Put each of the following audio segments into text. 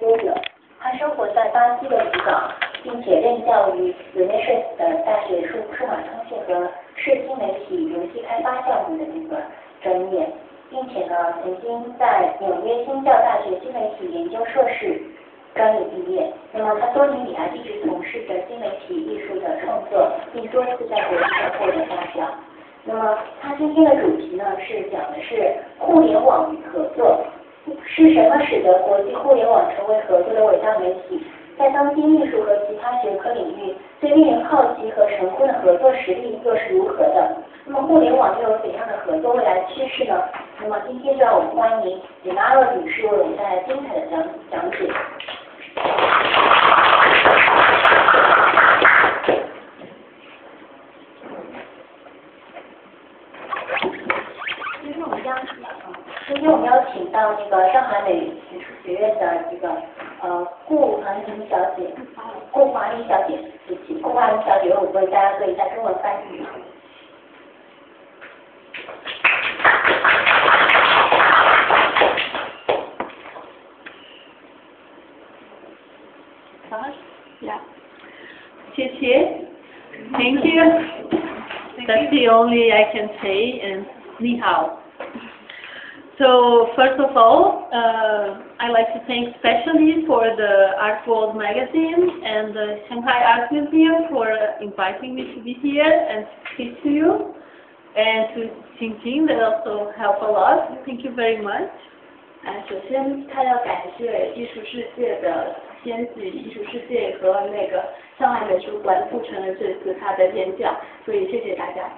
波者，他生活在巴西的里港，并且任教于 UNICEF 的大学数码通信和视听媒体游戏开发项目的这个专业，并且呢，曾经在纽约新教大学新媒体研究硕士专业毕业。那么他多年以来一直从事着新媒体艺术的创作，并多次在国际上获得发表。那么他今天的主题呢是讲的是互联网与合作，是什么使得国际互联网成为合作的伟大媒体？在当今艺术和其他学科领域，最令人好奇和神乎的合作实力又是如何的？那么互联网又有怎样的合作未来趋势呢？那么今天就让我们欢迎Dinara女士为我们带来精彩的讲解。今天我们邀请到那个上海美术学院的这个顾华林小姐，顾华林小姐为我们为大家做一下中文翻译。 Yeah. 谢谢 Thank you. That's the only I can say, and ni hao. So first of all, I'd like to thank especially for the Art World magazine and the Shanghai Art Museum for inviting me to be here and speak to you, and to Qingqing that also helped a lot. Thank you very much. 首先，他要感谢艺术世界的编辑、艺术世界和那个上海美术馆促成了这次他的演讲，所以谢谢大家。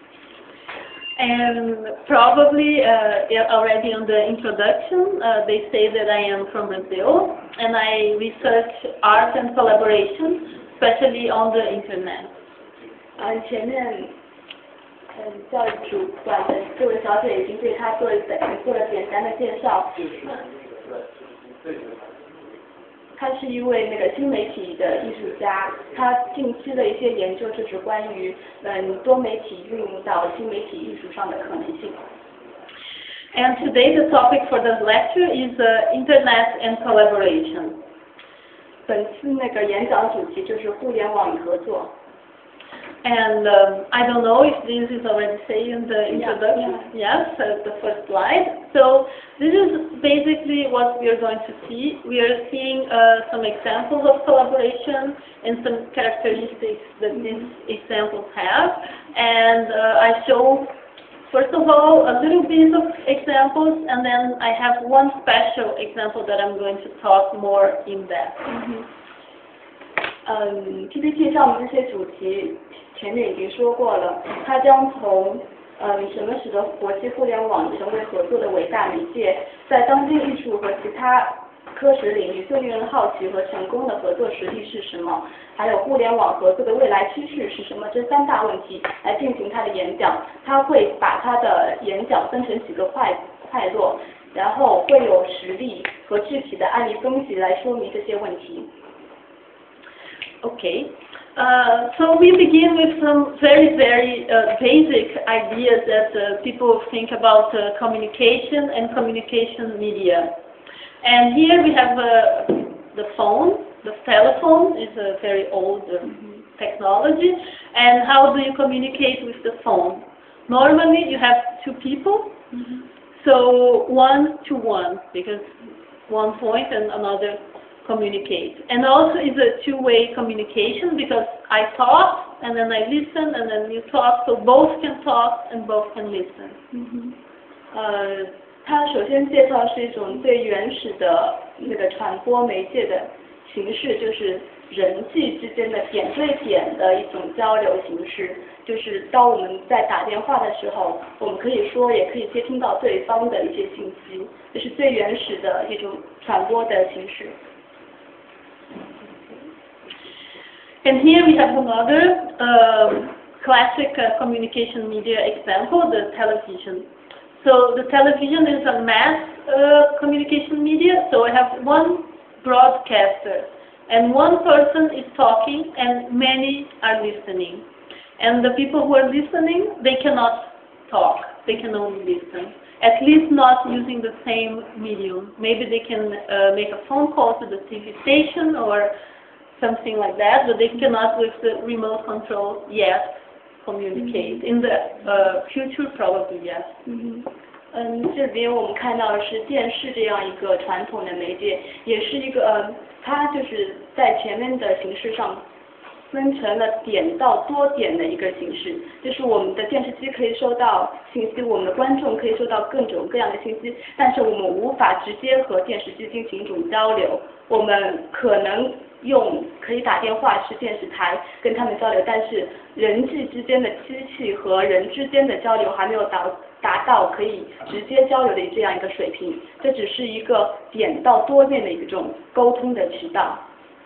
And probably already on the introduction, they say that I am from Brazil, and I research art and collaboration, especially on the internet. 前面教育主管的这位小姐已经对他做了简单的介绍。他是一位那个新媒体的艺术家，他近期的一些研究就是关于多媒体运用到新媒体艺术上的可能性。 And today the topic for this lecture is Internet and collaboration. 本次那个演讲主题就是互联网与合作。 And I don't know if this is already said in the introduction. Yes, the first slide. So this is basically what we are going to see. We are seeing some examples of collaboration and some characteristics that these examples have. And I show, first of all, a little bit of examples, and then I have one special example that I'm going to talk more in depth. PPT 上面这些主题前面已经说过了，它将从什么使得国际互联网成为合作的伟大媒介，在当今艺术和其他科学领域最令人好奇和成功的合作实例是什么，还有互联网合作的未来趋势是什么，这三大问题来进行他的演讲。他会把他的演讲分成几个块落，然后会有实例和具体的案例分析来说明这些问题。 Okay, so we begin with some very basic ideas that people think about communication and communication media. And here we have the phone. The telephone is a very old technology. And how do you communicate with the phone? Normally you have two people, so one to one, because one point and another communicate. And also is a two-way communication, because I talk and then I listen and then you talk, so both can talk and both can listen. 它首先介绍是一种最原始的那个传播媒介的形式，就是人际之间的点对点的一种交流形式。就是当我们在打电话的时候，我们可以说，也可以接听到对方的一些信息，这是最原始的一种传播的形式。 And here we have another classic communication media example, the television. So the television is a mass communication media, so I have one broadcaster, and one person is talking and many are listening. And the people who are listening, they cannot talk, they can only listen. at least not using the same medium. Maybe they can make a phone call to the TV station or something like that, but they cannot with the remote control yet communicate. In the future, probably yes. 这边我们看到的是电视这样一个传统的媒介，也是一个它就是在前面的形式上分成了点到多点的一个形式，就是我们的电视机可以收到信息，我们的观众可以收到各种各样的信息，但是我们无法直接和电视机进行一种交流，我们可能可以打电话去电视台跟他们交流，但是人际之间的机器和人之间的交流还没有达到可以直接交流的这样一个水平，这只是一个点到多面的一种沟通的渠道。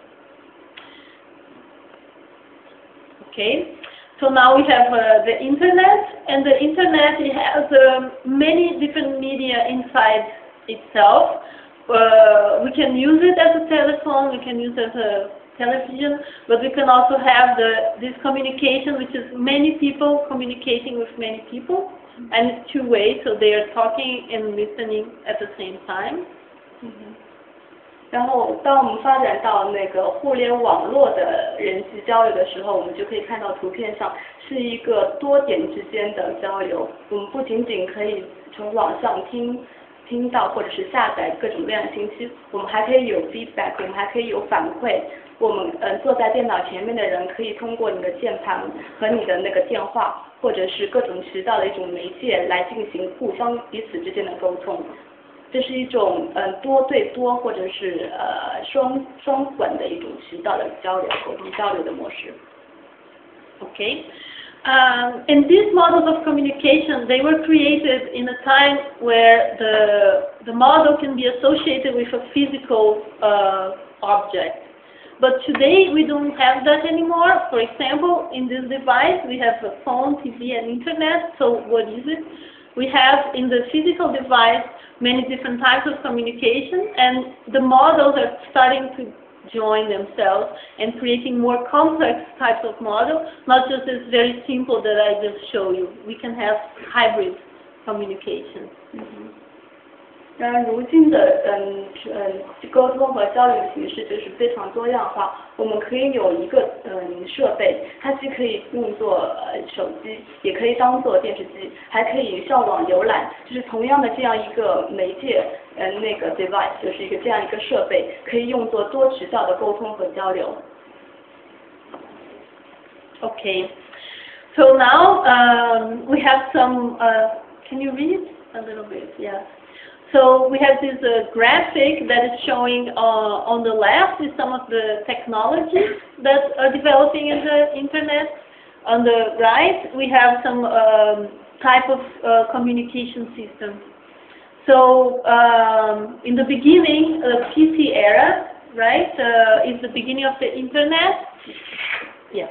Okay, so now we have the internet, and the internet it has many different media inside itself. We can use it as a telephone, we can use it as a television, but we can also have this communication, which is many people communicating with many people, and it's two ways, so they are talking and listening at the same time. 然后，当我们发展到那个互联网络的人际交流的时候，我们就可以看到图片上是一个多点之间的交流。我们不仅仅可以从网上听到或者是下载各种各样的信息，我们还可以有 feedback， 我们还可以有反馈。我们坐在电脑前面的人可以通过你的键盘和你的那个电话，或者是各种渠道的一种媒介来进行互相彼此之间的沟通。这是一种多对多或者是双混的一种渠道的沟通交流的模式。 Okay. And these models of communication, they were created in a time where the model can be associated with a physical object. But today we don't have that anymore. For example, in this device we have a phone, TV and internet. So what is it? We have in the physical device many different types of communication, and the models are starting to join themselves and creating more complex types of models, not just this very simple that I just showed you. We can have hybrid communication. 如今的沟通和交流的形式就是非常多样化。我们可以有一个设备，它既可以用作手机，也可以当做电视机，还可以上网浏览。就是同样的这样一个媒介，那个 device 就是一个这样一个设备，可以用作多渠道的沟通和交流。 Okay, so now we have some. Can you read a little bit? Yeah. So we have this graphic that is showing on the left is some of the technologies that are developing in the internet. On the right, we have some type of communication system. So in the beginning, the PC era, right, is the beginning of the internet. Yes.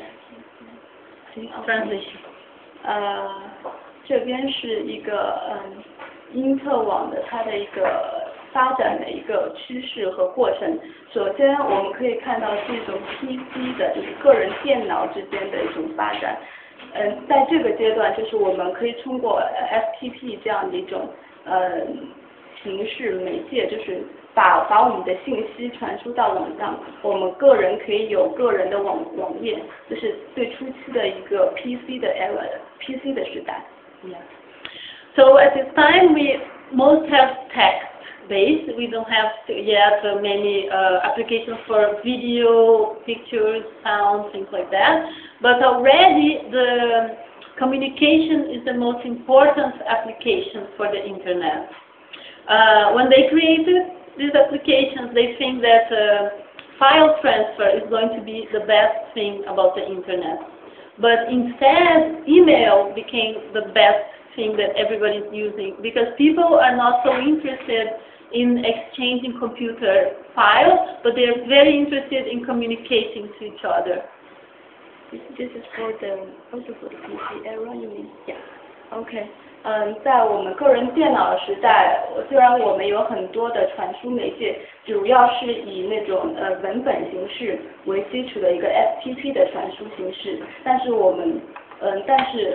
Translation. 这边是一个因特网的它的一个发展的一个趋势和过程。首先我们可以看到是一种 PC 的，就是个人电脑之间的一种发展。在这个阶段，就是我们可以通过 FTP 这样的一种形式媒介，就是把我们的信息传输到网上。我们个人可以有个人的网页，这是最初期的一个 PC 的 era，PC 的时代。 Yeah. So at this time, we most have text-based. We don't have yet many applications for video, pictures, sound, things like that. But already the communication is the most important application for the internet. When they created these applications, they think that file transfer is going to be the best thing about the internet. But instead, email became the best thing that everybody is using, because people are not so interested in exchanging computer files, but they are very interested in communicating to each other. This is for also for the PC era, you mean? Yeah. Okay. 在我们个人电脑的时代，虽然我们有很多的传输媒介，主要是以那种文本形式为基础的一个 FTP 的传输形式，但是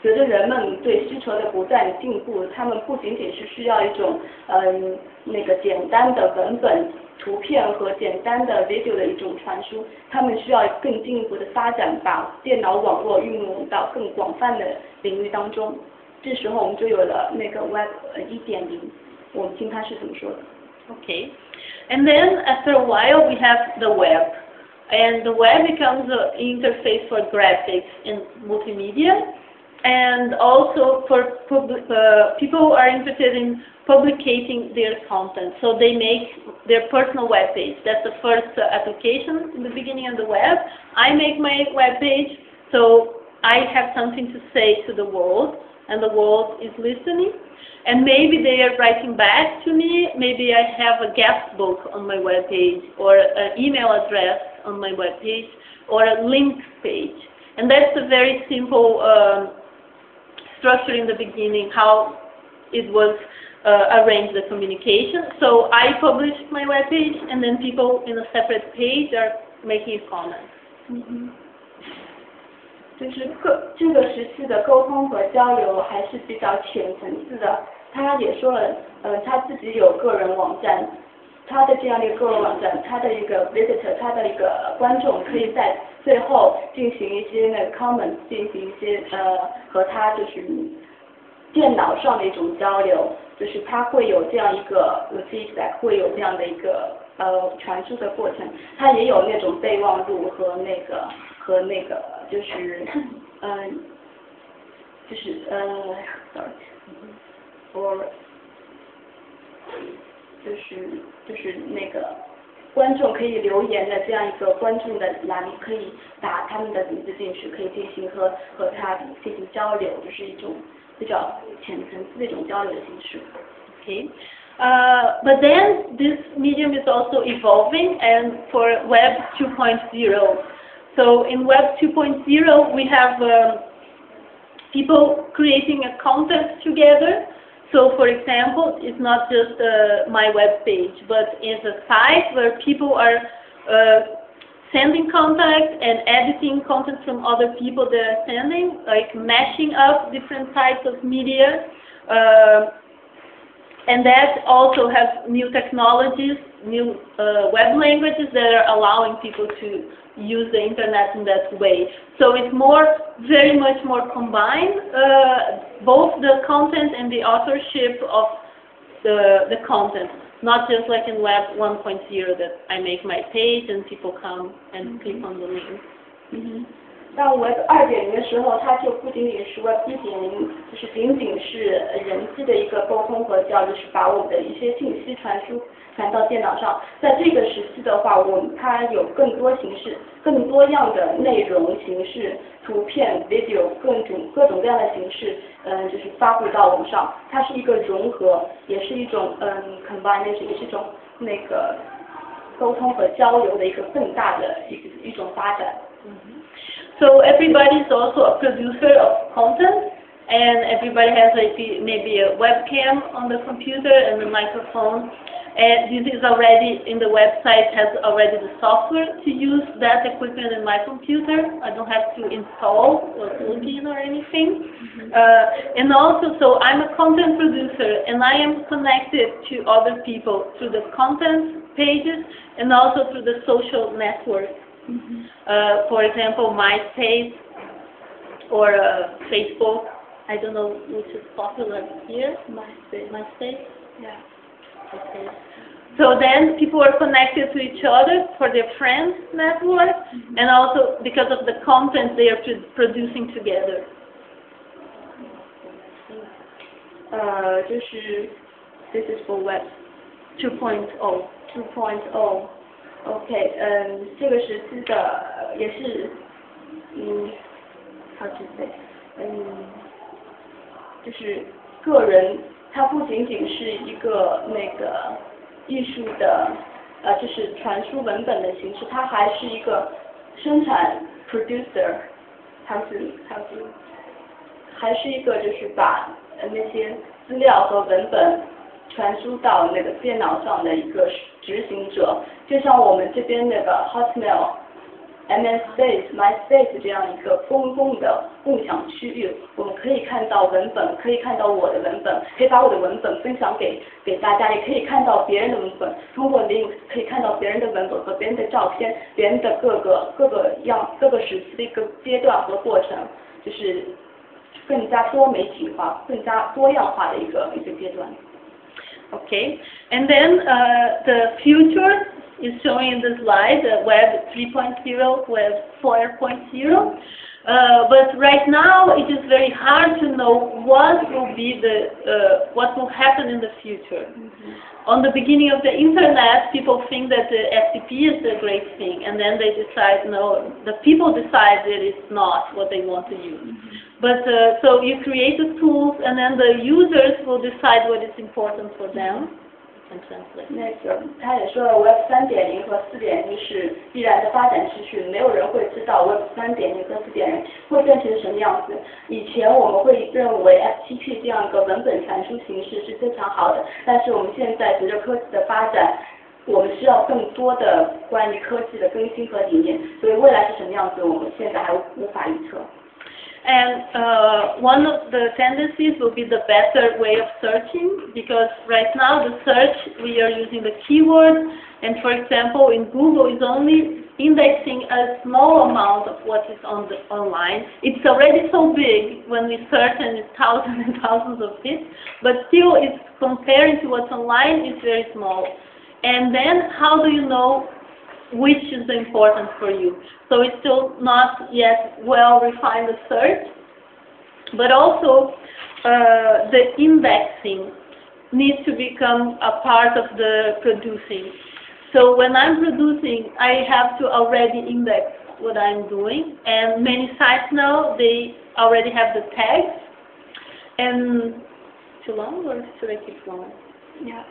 随着人们对需求的不断进步，他们不仅仅是需要一种那个简单的文本、图片和简单的 video 的一种传输，他们需要更进一步的发展，把电脑网络运用到更广泛的领域当中。这时候我们就有了那个 Web 1.0，我们听他是怎么说的。 Okay, and then after a while we have the web, and the web becomes an interface for graphics and multimedia, and also for people who are interested in publicating their content. So they make their personal web page. That's the first application in the beginning of the web. I make my web page, so I have something to say to the world, and the world is listening. And maybe they are writing back to me, maybe I have a guest book on my web page, or an email address on my web page, or a link page. And that's a very simple structure in the beginning, how it was arranged, the communication. So I publish my web page, and then people in a separate page are making comments. 就是这个时期的沟通和交流还是比较浅层次的。他也说了，他自己有个人网站，他的这样的一个个人网站，他的一个 visitor， 他的一个观众可以在最后进行一些那个 comments， 进行一些和他就是电脑上的一种交流，就是他会有这样一个 feedback， 会有这样的一个传输的过程。他也有那种备忘录和那个就是就是那个观众可以留言的这样一个观众的栏，可以打他们的名字进去，可以进行和他进行交流，就是一种比较浅层次的一种交流的形式。 Okay. But then this medium is also evolving, and for Web 2.0. So in Web 2.0 we have people creating a content together. So for example, it's not just my web page, but it's a site where people are sending content and editing content from other people that are sending, like mashing up different types of media. And that also has new technologies, new web languages that are allowing people to use the internet in that way. So it's very much more combined, both the content and the authorship of the content, not just like in Web 1.0 that I make my page and people come and click on the link. 到 Web 2.0的时候，它就不仅仅是 Web 1.0，就是仅仅是人机的一个沟通和交流，是把我们的一些信息传到电脑上。在这个时期的话，它有更多形式、更多样的内容形式、图片、video 各种各样的形式，就是发布到网上。它是一个融合，也是一种combination， 也是一种那个沟通和交流的一个更大的一种发展。 So everybody is also a producer of content, and everybody has maybe a webcam on the computer and a microphone. And this is already in the website, has already the software to use that equipment in my computer. I don't have to install or plug in or anything. And also, so I'm a content producer, and I am connected to other people through the content pages and also through the social networks. For example, MySpace or Facebook. I don't know which is popular here. MySpace. Yeah. Okay. So then people are connected to each other for their friends network, and also because of the content they are producing together. 就是 this is for Web 2.0. 2.0 OK， 这个时期的也是how to say， 就是个人，它不仅仅是一个那个艺术的就是传输文本的形式，它还是一个生产 producer， 还是一个就是把那些资料和文本传输到那个电脑上的一个执行者，就像我们这边那个 Hotmail MySpace 这样一个公共的共享区域，我们可以看到文本，可以看到我的文本，可以把我的文本分享给大家，也可以看到别人的文本，通过 link 可以看到别人的文本和别人的照片，别人的各个时期的一个阶段和过程，就是更加多媒体化、更加多样化的一个阶段。 Okay, and then the future is showing in the slide, Web 3.0, Web 4.0. But right now it is very hard to know what will be what will happen in the future. On the beginning of the internet, people think that the FTP is a great thing, and then they decide no, the people decide that it's not what they want to use. But so you create the tools, and then the users will decide what is important for them. 那个他也说了 ，Web 3.0和4.0是必然的发展秩序，没有人会知道 Web 3.0和4.0会变成什么样子。以前我们会认为 FTP 这样一个文本传输形式是非常好的，但是我们现在随着科技的发展，我们需要更多的关于科技的更新和理念，所以未来是什么样子，我们现在还无法预测。 And one of the tendencies will be the better way of searching, because right now the search, we are using the keywords, and for example in Google is only indexing a small amount of what is online. It's already so big when we search, and it's thousands and thousands of hits, but still it's comparing to what's online, it's very small. And then how do you know which is important for you? So it's still not yet well refined the search, but also the indexing needs to become a part of the producing. So when I'm producing, I have to already index what I'm doing, and many sites now, they already have the tags. And too long, or should I keep going? Yeah.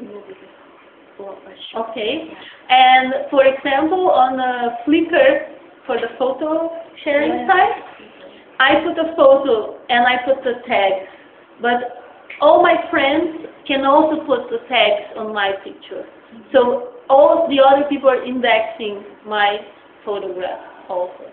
Okay, and for example on Flickr, for the photo sharing site, I put a photo and I put the tags, but all my friends can also put the tags on my picture. So all the other people are indexing my photograph also.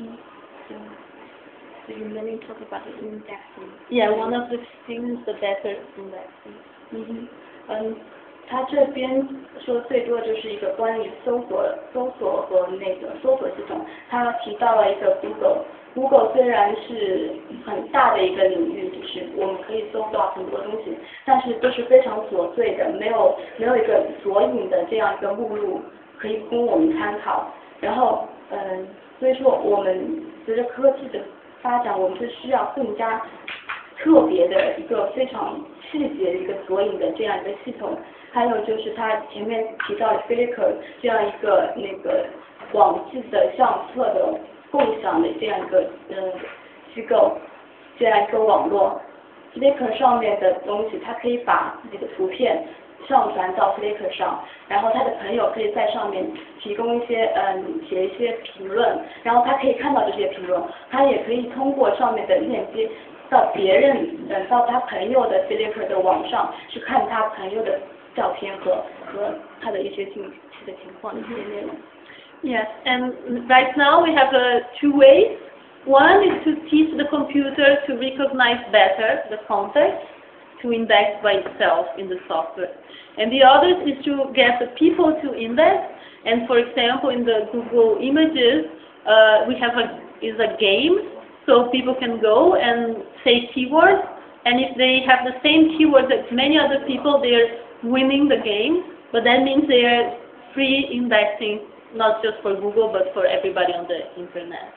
So you mainly talk about the indexing. Yeah, one of the things, the better indexing. 他这边说最多就是一个关于搜索和那个搜索系统。他提到了一个 Google 虽然是很大的一个领域，就是我们可以搜到很多东西，但是都是非常琐碎的，没有一个索引的这样一个目录可以供我们参考。然后所以说我们随着科技的发展，我们是需要更加特别的一个非常细节的一个索引的这样一个系统。还有就是他前面提到的 Flickr 这样一个那个网际的相册的共享的这样一个机构，这样一个网络。Flickr 上面的东西，他可以把自己的图片上传到 Flickr 上，然后他的朋友可以在上面提供一些写一些评论，然后他可以看到这些评论，他也可以通过上面的链接到别人到他朋友的 Flickr 的网上去看他朋友的照片和他的一些近期的情况的一些内容。 Yes, and right now we have two ways. One is to teach the computer to recognize better the context, to index by itself in the software. And the other is to get the people to index. And for example, in the Google Images, we have a game, so people can go and say keywords. And if they have the same keywords as many other people, they're winning the game. But that means they are free indexing, not just for Google, but for everybody on the internet.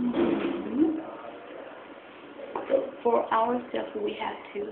So for ourselves, we have to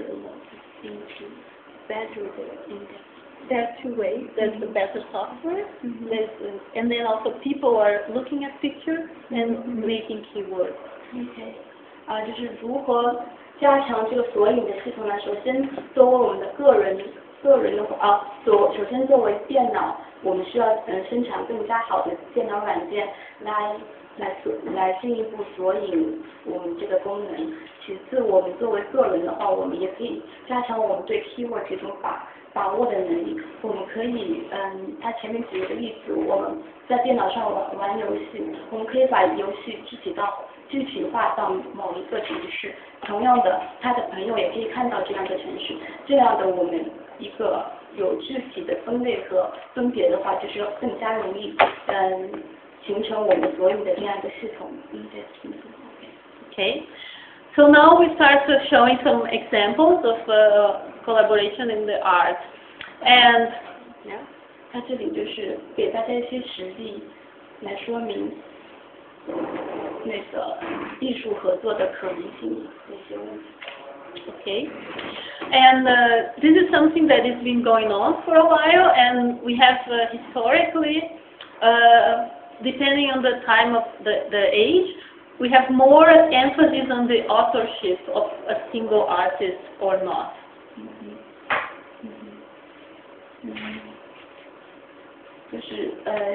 better the index. There are two ways. There's the better software, and then also people are looking at pictures and making keywords. OK，就是如何加强这个索引的系统呢？首先，作为我们的个人的话首先作为电脑，我们需要生产更加好的电脑软件来进一步索引我们这个功能。其次，我们作为个人的话，我们也可以加强我们对 keyword 这种把握的能力。我们可以，他前面举了个例子，我们在电脑上玩游戏，我们可以把游戏具体化到某一个城市。同样的，他的朋友也可以看到这样的城市。这样的我们一个有具体的分类和分别的话，就是更加容易，形成我们所有的这样一个系统。 Okay. So now we start showing some examples of collaboration in the arts. And 它这里就是给大家一些实例来说明那个艺术合作的可能性这些问题。 Okay, and this is something that has been going on for a while, and we have historically, depending on the time of the age, we have more emphasis on the authorship of a single artist or not. 就是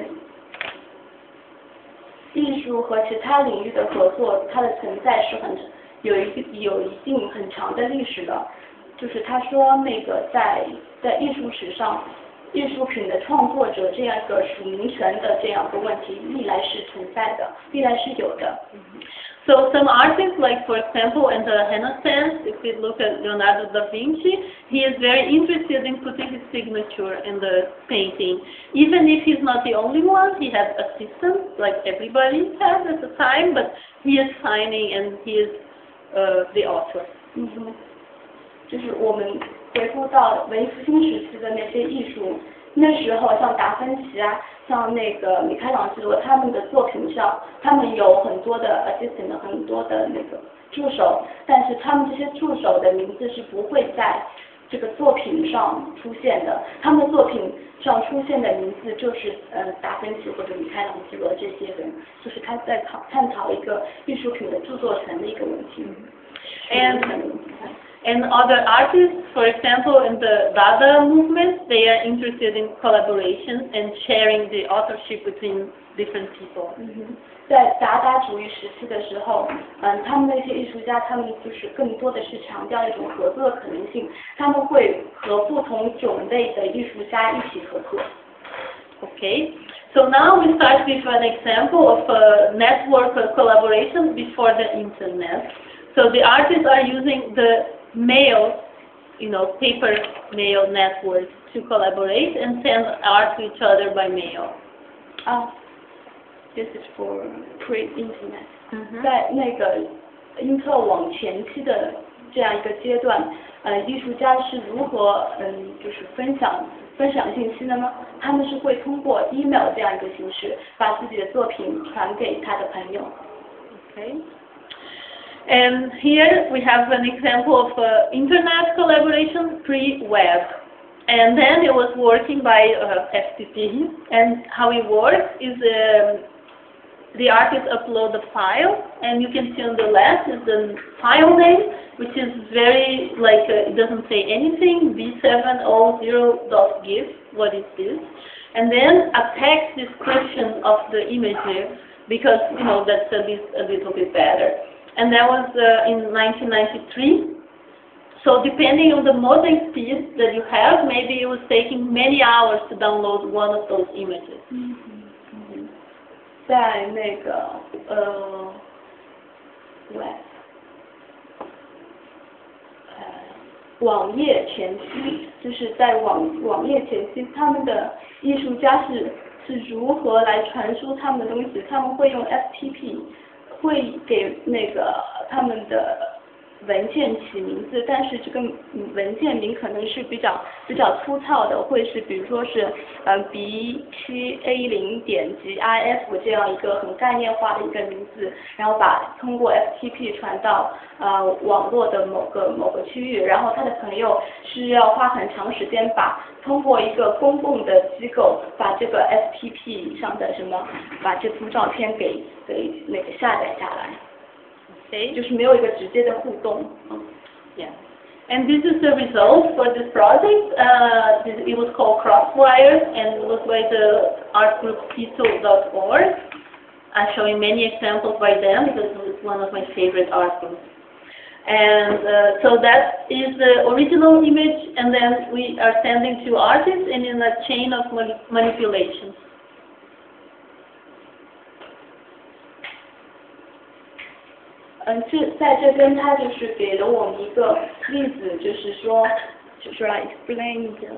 艺术和其他领域的合作，它的存在是有一定很长的历史的。就是他说那个在艺术史上，艺术品的创作者这样一个属名权的这样一个问题，历来是存在的，历来是有的。 So some artists, like for example, in the Renaissance, if we look at Leonardo da Vinci, he is very interested in putting his signature in the painting. Even if he's not the only one, he has assistants, like everybody has at the time, but he is signing and he is the author. 就是我们回顾到文艺复兴时期的那些艺术，那时候像达芬奇啊，像那个米开朗基罗，他们的作品上，他们有很多的 assistant， 很多的那个助手，但是他们这些助手的名字是不会在这个作品上出现的，他们的作品上出现的名字就是达芬奇或者米开朗基罗这些人，就是他在探讨一个艺术品的著作权的一个问题。 And other artists, for example, in the Dada movement, they are interested in collaboration and sharing the authorship between different people. 在达达主义时期的时候，他们那些艺术家，他们就是更多的是强调一种合作的可能性，他们会和不同种类的艺术家一起合作。 Okay, so now we start with an example of a network collaboration before the internet. So the artists are using the mail, paper mail network to collaborate and send art to each other by mail. This is for pre-internet. 在那个因特网前期的这样一个阶段，艺术家是如何就是分享信息的呢？他们是会通过 email 这样一个形式，把自己的作品传给他的朋友。 Okay. And here we have an example of internet collaboration pre-web. And then it was working by FTP. And how it works is the artist upload a file, and you can see on the left is the file name, which is very, it doesn't say anything, b700.gif, what is this? And then a text description of the image here, because, that's a little bit better. And that was in 1993. So depending on the modem speed that you have, maybe it was taking many hours to download one of those images. 在那个网页前期，就是在网页前期，他们的艺术家是如何来传输他们的东西？他们会用 FTP。会给那个他们的文件起名字，但是这个文件名可能是比较粗糙的，会是比如说是B7A0.GIF 这样一个很概念化的一个名字，然后通过 FTP 传到网络的某个区域，然后他的朋友是要花很长时间通过一个公共的机构把这个 FTP 上的把这幅照片给那个下载下来。 Okay. 就是没有一个直接的互动。 Yeah. And this is the result for this project. It was called Crosswires, and it was by the art group Pito.org. I'm showing many examples by them because it was one of my favorite art groups. And so that is the original image, and then we are sending to artists and in a chain of manipulation. 在这边他就是给了我们一个例子，就是说，就是 I explain the,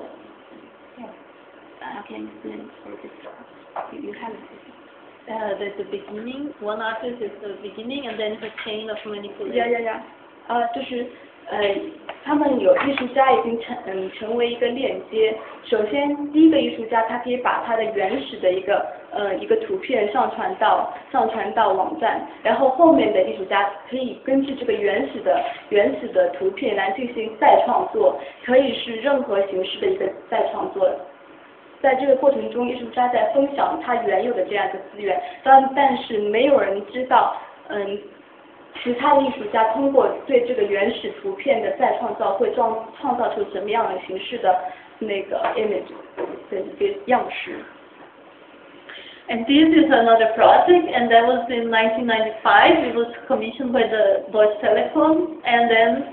I can explain for this. You have it. There's the beginning. One artist is the beginning, and then it's a chain of manipulation. Yeah. 就是他们有艺术家已经成为一个链接。首先，第一个艺术家他可以把他的原始的一个图片上传到网站，然后后面的艺术家可以根据这个原始的图片来进行再创作，可以是任何形式的一个再创作。在这个过程中，艺术家在分享他原有的这样一个资源，但是没有人知道，其他的艺术家通过对这个原始图片的再创造，会创造出什么样的形式的那个 image 的一个样式。 And this is another project, and that was in 1995. It was commissioned by the Deutsche Telekom, and then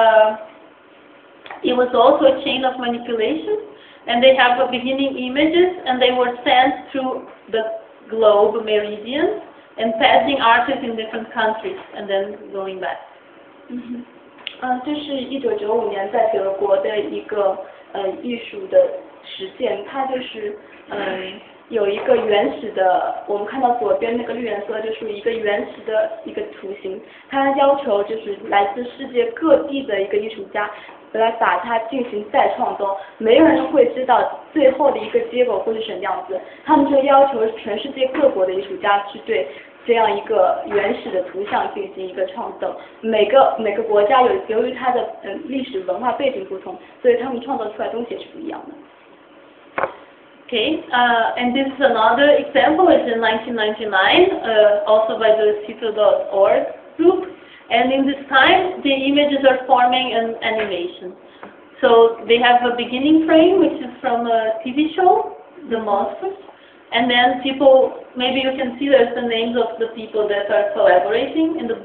it was also a chain of manipulation. And they have the beginning images, and they were sent through the globe meridian and passing artists in different countries, and then going back. 这是1995年在德国的一个艺术的实践，它就是有一个原始的，我们看到左边那个绿颜色就是一个原始的一个图形，它要求就是来自世界各地的一个艺术家来把它进行再创作，没有人会知道最后的一个结果会是什么样子，他们就要求全世界各国的艺术家去对这样一个原始的图像进行一个创作，每个国家由于它的历史文化背景不同，所以他们创造出来的东西也是不一样的。 Okay, and this is another example. It's in 1999, also by the Cito.org group. And in this time, the images are forming an animation. So they have a beginning frame, which is from a TV show, The Monsters. And then people, maybe you can see there's the names of the people that are collaborating in the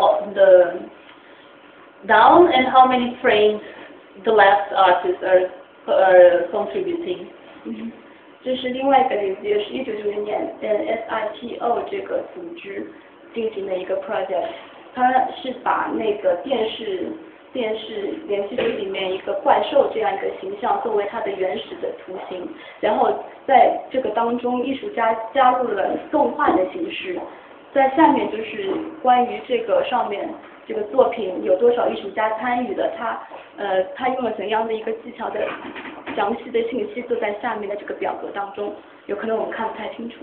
down, and how many frames the last artists are contributing. 这是另外一个例子，也是1990年SITO 这个组织进行的一个 project， 它是把那个电视连续剧里面一个怪兽这样一个形象作为它的原始的图形，然后在这个当中，艺术家加入了动画的形式。在下面就是关于这个上面这个作品有多少艺术家参与的，他用了怎样的一个技巧的详细的信息，都在下面的这个表格当中，有可能我们看不太清楚。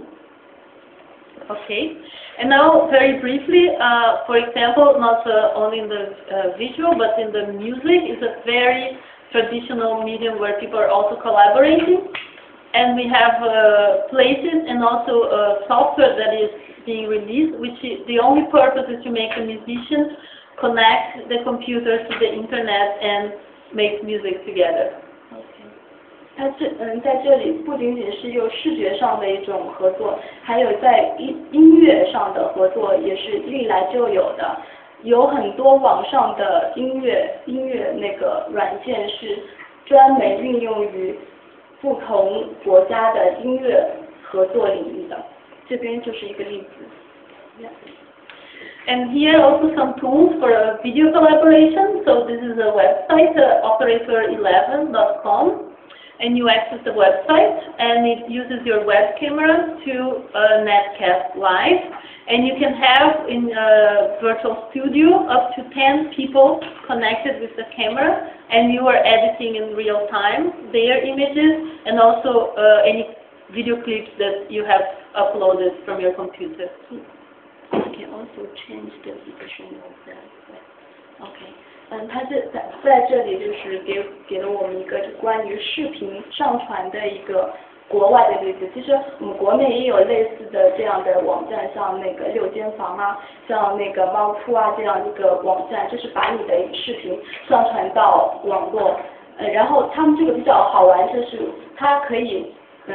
Okay, and now very briefly, for example, not only in the visual but in the music, is a very traditional medium where people are also collaborating, and we have places and also software that is being released, which is, the only purpose is to make the musicians connect the computers to the internet and make music together. 它在这里不仅仅是有视觉上的一种合作，还有在音乐上的合作也是历来就有的。有很多网上的音乐那个软件是专门运用于不同国家的音乐合作领域的。这边就是一个例子。 And here also some tools for video collaboration. So this is a website, operator11.com. And you access the website, and it uses your web camera to netcast live. And you can have in Virtual Studio up to 10 people connected with the camera, and you are editing in real time their images and also any video clips that you have uploaded from your computer. You can also change the position of that. Okay. 它在这里就是给了我们一个关于视频上传的一个国外的例子。其实我们国内也有类似的这样的网站，像那个6间房啊，像那个猫扑啊这样一个网站，就是把你的视频上传到网络。然后他们这个比较好玩，就是它可以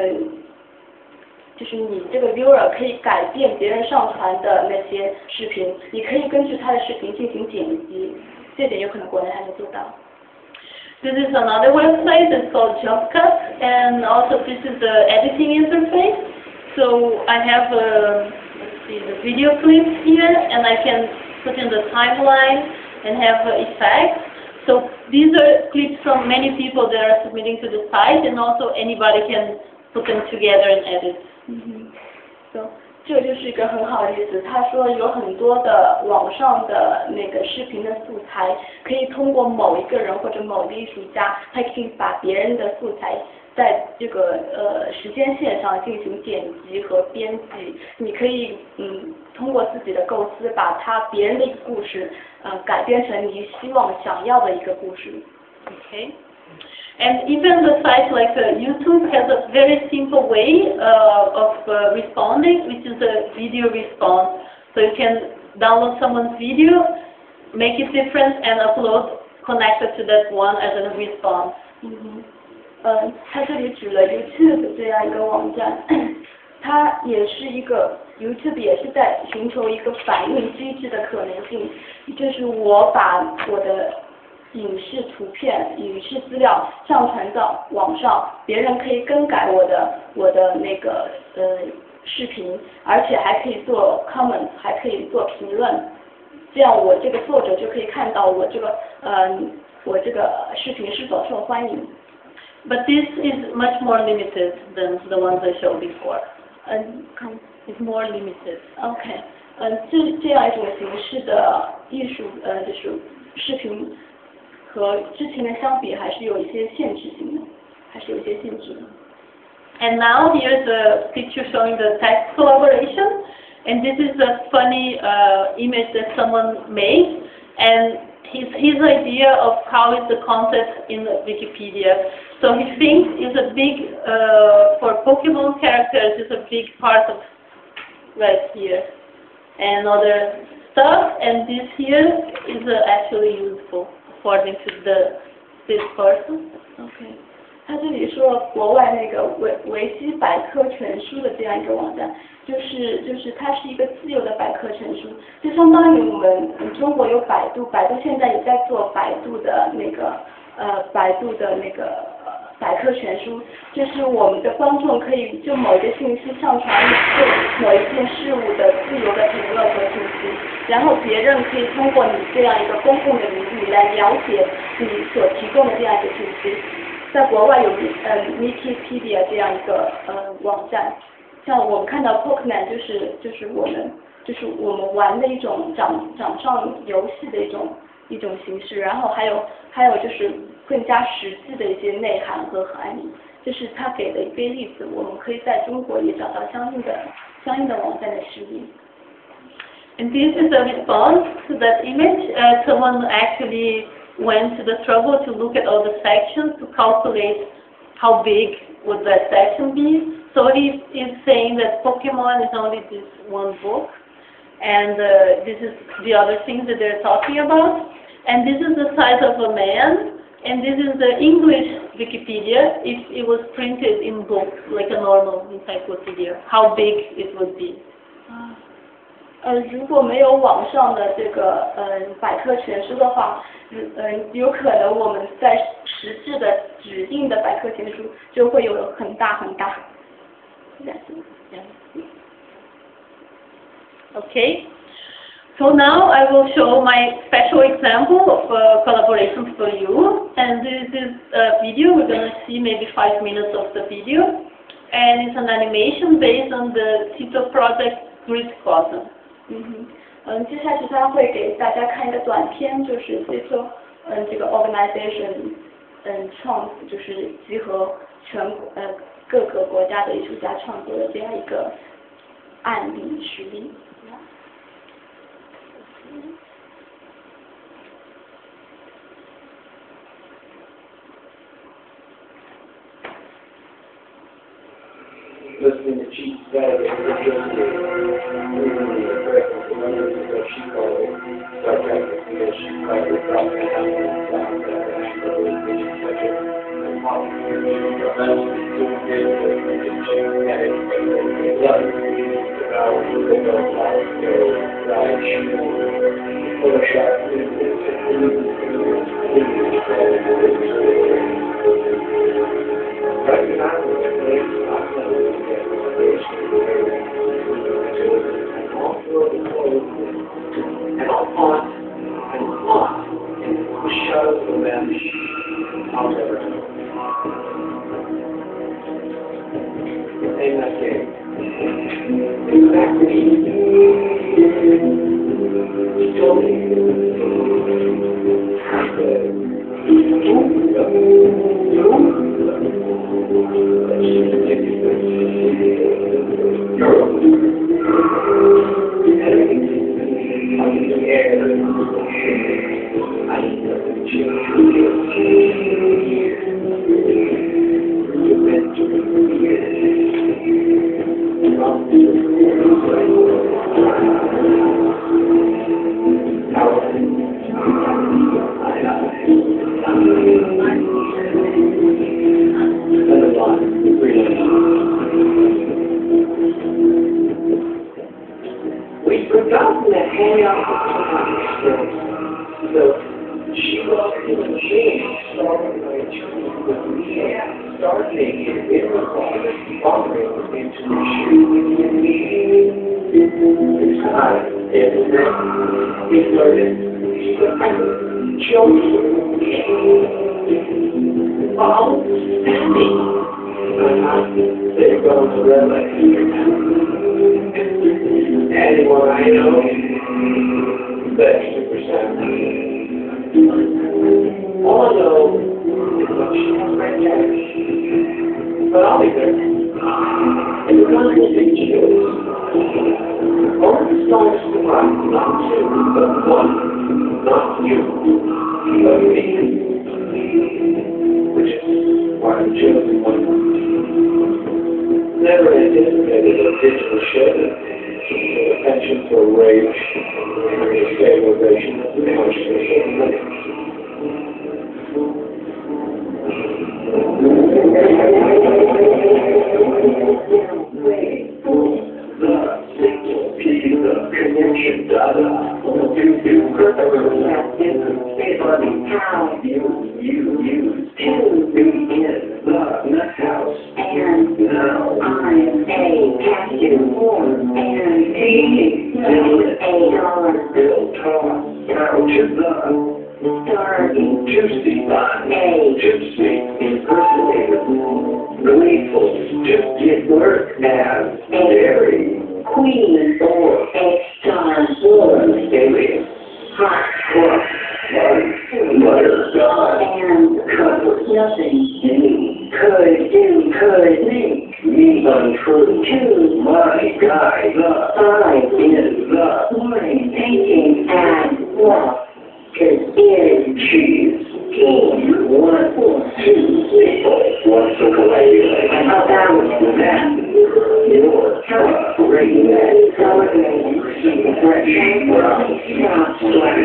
就是你这个 viewer 可以改变别人上传的那些视频，你可以根据他的视频进行剪辑。 这点有可能国内还没做到。 This is another website. It's called JobCut, and also this is the editing interface. So I have let's see, the video clips here, and I can put in the timeline and have effects. So these are clips from many people that are submitting to the site, and also anybody can put them together and edit. So 这就是一个很好的例子。他说有很多的网上的那个视频的素材，可以通过某一个人或者某一个艺术家，他可以把别人的素材在这个时间线上进行剪辑和编辑。你可以通过自己的构思，把别人的一个故事改编成你想要的一个故事。 Okay. And even the site like YouTube has a very simple way of responding, which is a video response. So you can download someone's video, make it different, and upload connected to that one as a response. 他这里举了 YouTube 这样一个网站，它也是一个 YouTube 也是在寻求一个反应机制的可能性，就是我把我的影视图片、影视资料上传到网上，别人可以更改我的那个视频，而且还可以做 comment， 还可以做评论，这样我这个作者就可以看到我这个视频是否受欢迎。 But this is much more limited than the ones I showed before. It's more limited. OK，这样一种形式的艺术就是视频。和之前的相比还是有一些限制性的， And now here's a picture showing the text collaboration, and this is a funny image that someone made, and his idea of how is the concept in Wikipedia. So he thinks is a big for Pokemon characters is a big part of right here, and other stuff, and this here is actually useful. According to this person. OK， 他这里说国外那个维基百科全书的这样一个网站，就是它是一个自由的百科全书，就相当于我们中国有百度，百度现在也在做百度的那个百科全书，就是我们的观众可以就某一个信息上传对某一件事物的自由的评论和信息，然后别人可以通过你这样一个公共的领域来了解你所提供的这样一个信息。在国外有Wikipedia 这样一个网站，像我们看到 Pokemon 就是我们玩的一种掌上游戏的一种形式，然后还有就是更加实际的一些内涵和含义，这是他给的一个例子，我们可以在中国也找到相应的网站的实例。 And this is a response to that image. Someone actually went to the trouble to look at all the sections to calculate how big would that section be. So he is saying that Pokemon is only this one book, and this is the other things that they're talking about. And this is the size of a man, and this is the English Wikipedia if it was printed in book, like a normal encyclopedia, how big it would be. 如果没有网上的这个百科全书的话，有可能我们在实质的指定的百科全书就会有很大。 Okay. So now I will show my special example of collaboration for you, and this is a video. We're going to see maybe 5 minutes of the video, and it's an animation based on the TITO project Grid Cosm. 接下去他会给大家看一个短片，就是 TITO 这个 organization 就是集合各个国家的艺术家创作的这样一个案例实例。 Listening to Chief Saturday, really aggressive, the numbers that she called it, sarcastic, because she called it something that she really thinks she's such a popular, eventually doing this, and she had it, but love it, about the like, And all thought and thought the shadows of men I'll never know. Name that game. Exactly. Still we've forgotten to hang out the time. So she loves human beings, starting by tuning with me, start naked in the closet, bumping into the shoe. It's time, isn't it? We flirted, children, outstanding. There goes the relic. Anyone I know, that's 2%. All I know is that she has red hair. But I'll be there. And the guns will take chills. All the songs to rock, not two, but one. Not you, but me. Which is why I'm choosing one. Never anticipated a digital show. Attention for rage and the stabilization of the consciousness of living. The signal piece of connection data. How you use to be in the nut house. And now I'm a captive form. Bill toss down to the starting juicy line. Gypsy impersonator. Gleeful just get work as dairy. Queen or X-Star alien. Hot cross. Butter God. And cut with nothing. Could make me untrue to my guy. The eye is the wine painting and what is cheese. King 1, 4, 2, 3, 4. What's the lady like? About that. Your great man. Celebrating. Fresh. Well, not slack.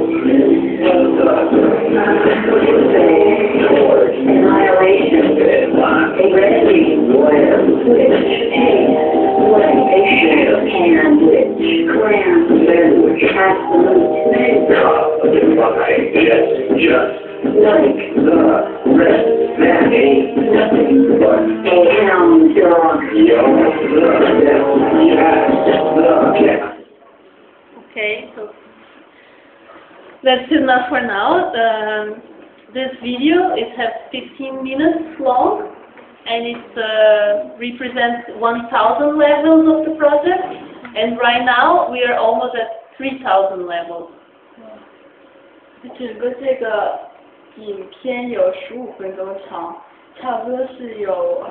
Annihilation. ready, where, which, taste, what they share, can, which, cram, sandwich, absolute, Define, just, like, the, rest, that ain't nothing but a hound dog. yo, the, yes, the, yeah. Okay, so that's enough for now. This video, it has 15 minutes long, and it represents 1,000 levels of the project, and right now we are almost at 3,000 levels. 整个这个影片有15分钟长，差不多是有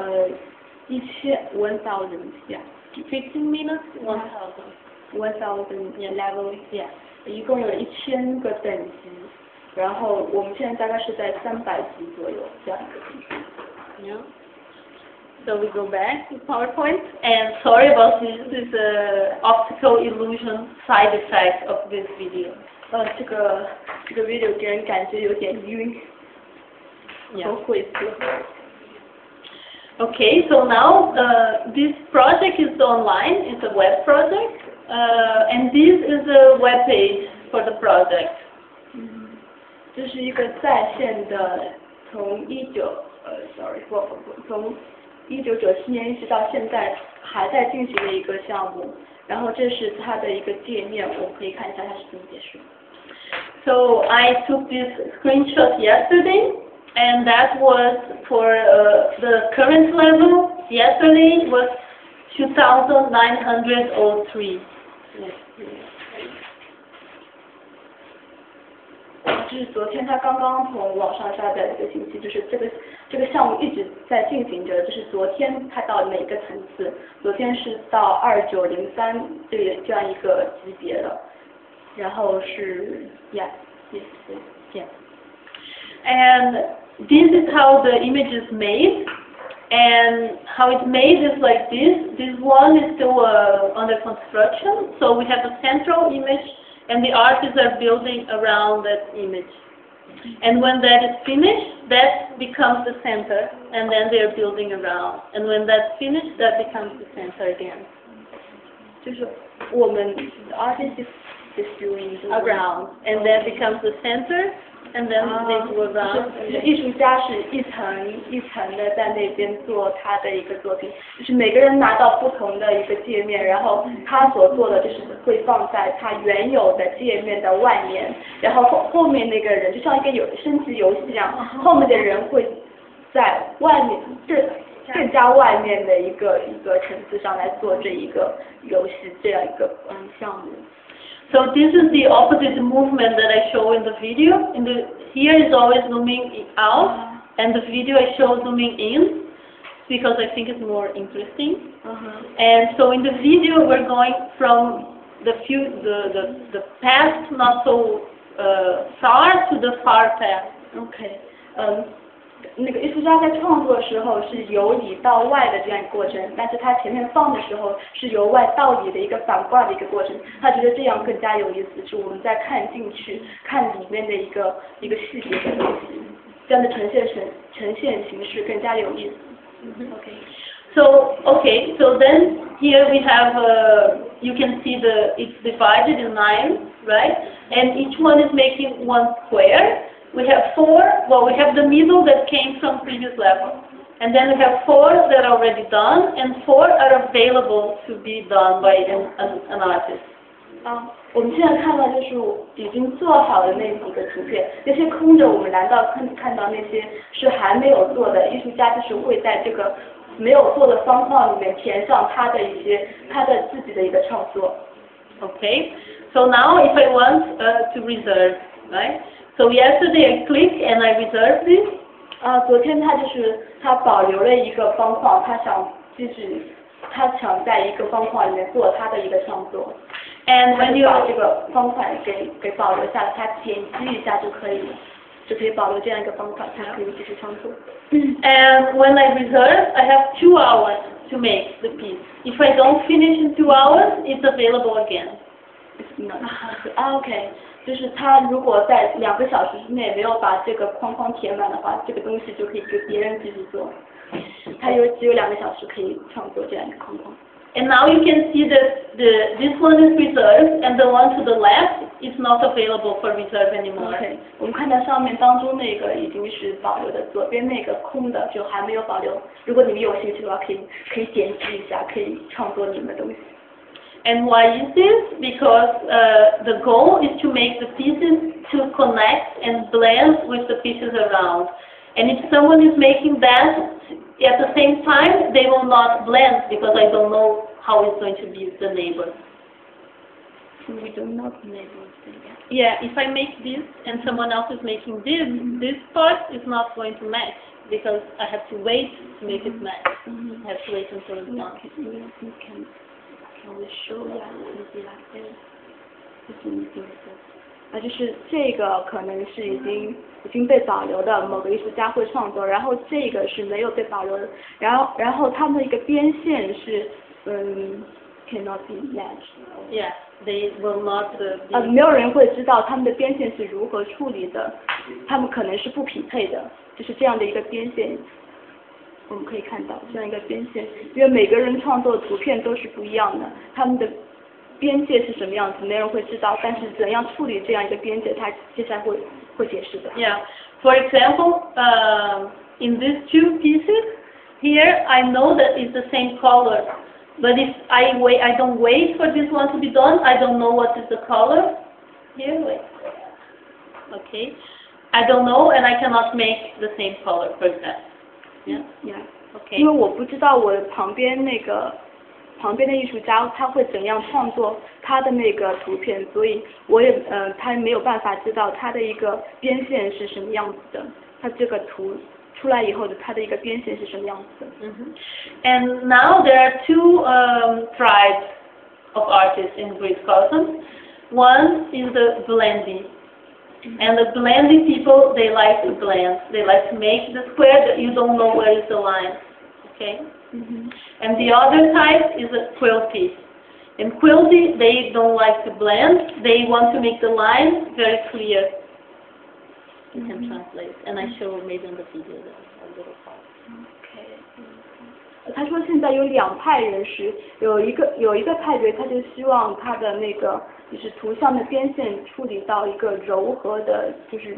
1000 yeah 15 minutes, 1,000. 1000 levels yeah 一共有1000个等级，然后我们现在大概是在300级左右这样一个地方。 Yeah. So we go back to PowerPoint, and sorry about this optical illusion side effect of this video. 这个 video 给人感觉有点晕，和晦涩。 Okay, so now this project is online. It's a web project, and this is a web page for the project. 这是一个在线的，从1997年一直到现在还在进行的一个项目。然后这是它的一个界面，我们可以看一下它是怎么解释。 So I took this screenshot yesterday, and that was for the current level. Yesterday was 2,903. 这是昨天他刚刚从网上下载的一个信息，就是这个项目一直在进行着，就是昨天他到哪个层次？昨天是到2903这样一个级别的，然后是 yes. And this is how the image is made, and how it's made is like this. This one is still under construction, so we have a central image, and the artists are building around that image. And when that is finished, that becomes the center, and then they are building around. And when that's finished, that becomes the center again. 就是我们 the artist is doing around, and that becomes the center, and then they go around. 艺术家是一层一层的在那边做他的一个作品，就是每个人拿到不同的一个界面，然后他所做的就是会放在他原有的界面的外面，然后后面那个人就像一个升级游戏一样，后面的人会在外面更加外面的一个层次上来做这一个游戏这样一个项目。 So this is the opposite movement that I show in the video. Here is always zooming out, and the video I show zooming in, because I think it's more interesting. And so in the video we're going from the past not so far to the far past. Okay. 那个艺术家在创作的时候是由里到外的这样一个过程，但是他前面放的时候是由外到里的一个反挂的一个过程。他觉得这样更加有意思，是我们在看进去看里面的一个细节的东西，这样的呈现形式更加有意思。 Okay, so then here we have you can see it's divided in 9, right? And each one is making one square. We have 4, well, we have the middle that came from previous level. And then we have 4 that are already done, and 4 are available to be done by an artist. 我们现在看到就是已经做好的那几个图片，那些空着我们难道看到那些是还没有做的，艺术家就是会在这个没有做的方框里面填上他的自己的一个创作。 Okay, so now if I want to reserve, right? So yesterday I click and I reserve this. 昨天他保留了一个方框，他想在一个方框里面做他的一个创作。 And when you 把这个方块给保留下来，他点击一下就可以保留这样一个方块，他可以继续创作。 And when I reserve, I have 2 hours to make the piece. If I don't finish in 2 hours, it's available again. OK。就是他如果在2个小时之内没有把这个框框填满的话，这个东西就可以给别人继续做。 他只有2个小时可以创作这样一个框框。 And now you can see that this one is reserved and the one to the left is not available for reserve anymore. OK， 我们看到上面当中那个已经是保留的，左边那个空的就还没有保留。如果你们有兴趣的话，可以点击一下，可以创作你们的东西。 And why is this? Because the goal is to make the pieces to connect and blend with the pieces around. And if someone is making that at the same time, they will not blend because I don't know how it's going to be with the neighbor. We do not enable this. Yeah, if I make this and someone else is making this, this part is not going to match because I have to wait to make it match. I have to wait until it's done. Can we show you easy like this? 就是这个可能是已经被保留的某个艺术家会创作，然后这个是没有被保留的，然后他们的一个边线是cannot be matched. Yeah, they will not be. 没有人会知道他们的边线是如何处理的，他们可能是不匹配的，就是这样的一个边线。我们可以看到这样一个边线，因为每个人创作的图片都是不一样的，他们的边界是什么样子，没人会知道。但是怎样处理这样一个边界，他接下来会解释的。 Yeah. For example, in these two pieces here, I know that it's the same color, but if I don't wait for this one to be done. I don't know what is the color. Here, wait. Okay. I don't know, and I cannot make the same color, for example. Yeah. Okay. 因为我不知道我旁边的艺术家他会怎样创作他的那个图片，所以我也他没有办法知道他的一个边线是什么样子的，他这个图出来以后的他的一个边线是什么样子的。 And now there are two tribes of artists in Greek cosmos. One is the blending. And the blending people, they like to blend. They like to make the square that you don't know where is the line. Okay? And the other type is a quilty. In quilty, they don't like to blend. They want to make the line very clear. You can translate. And I show maybe on the video a little part. Okay. 他说现在有2派人士，有一个派别，他就希望他的那个就是图像的边线处理到一个柔和的，就是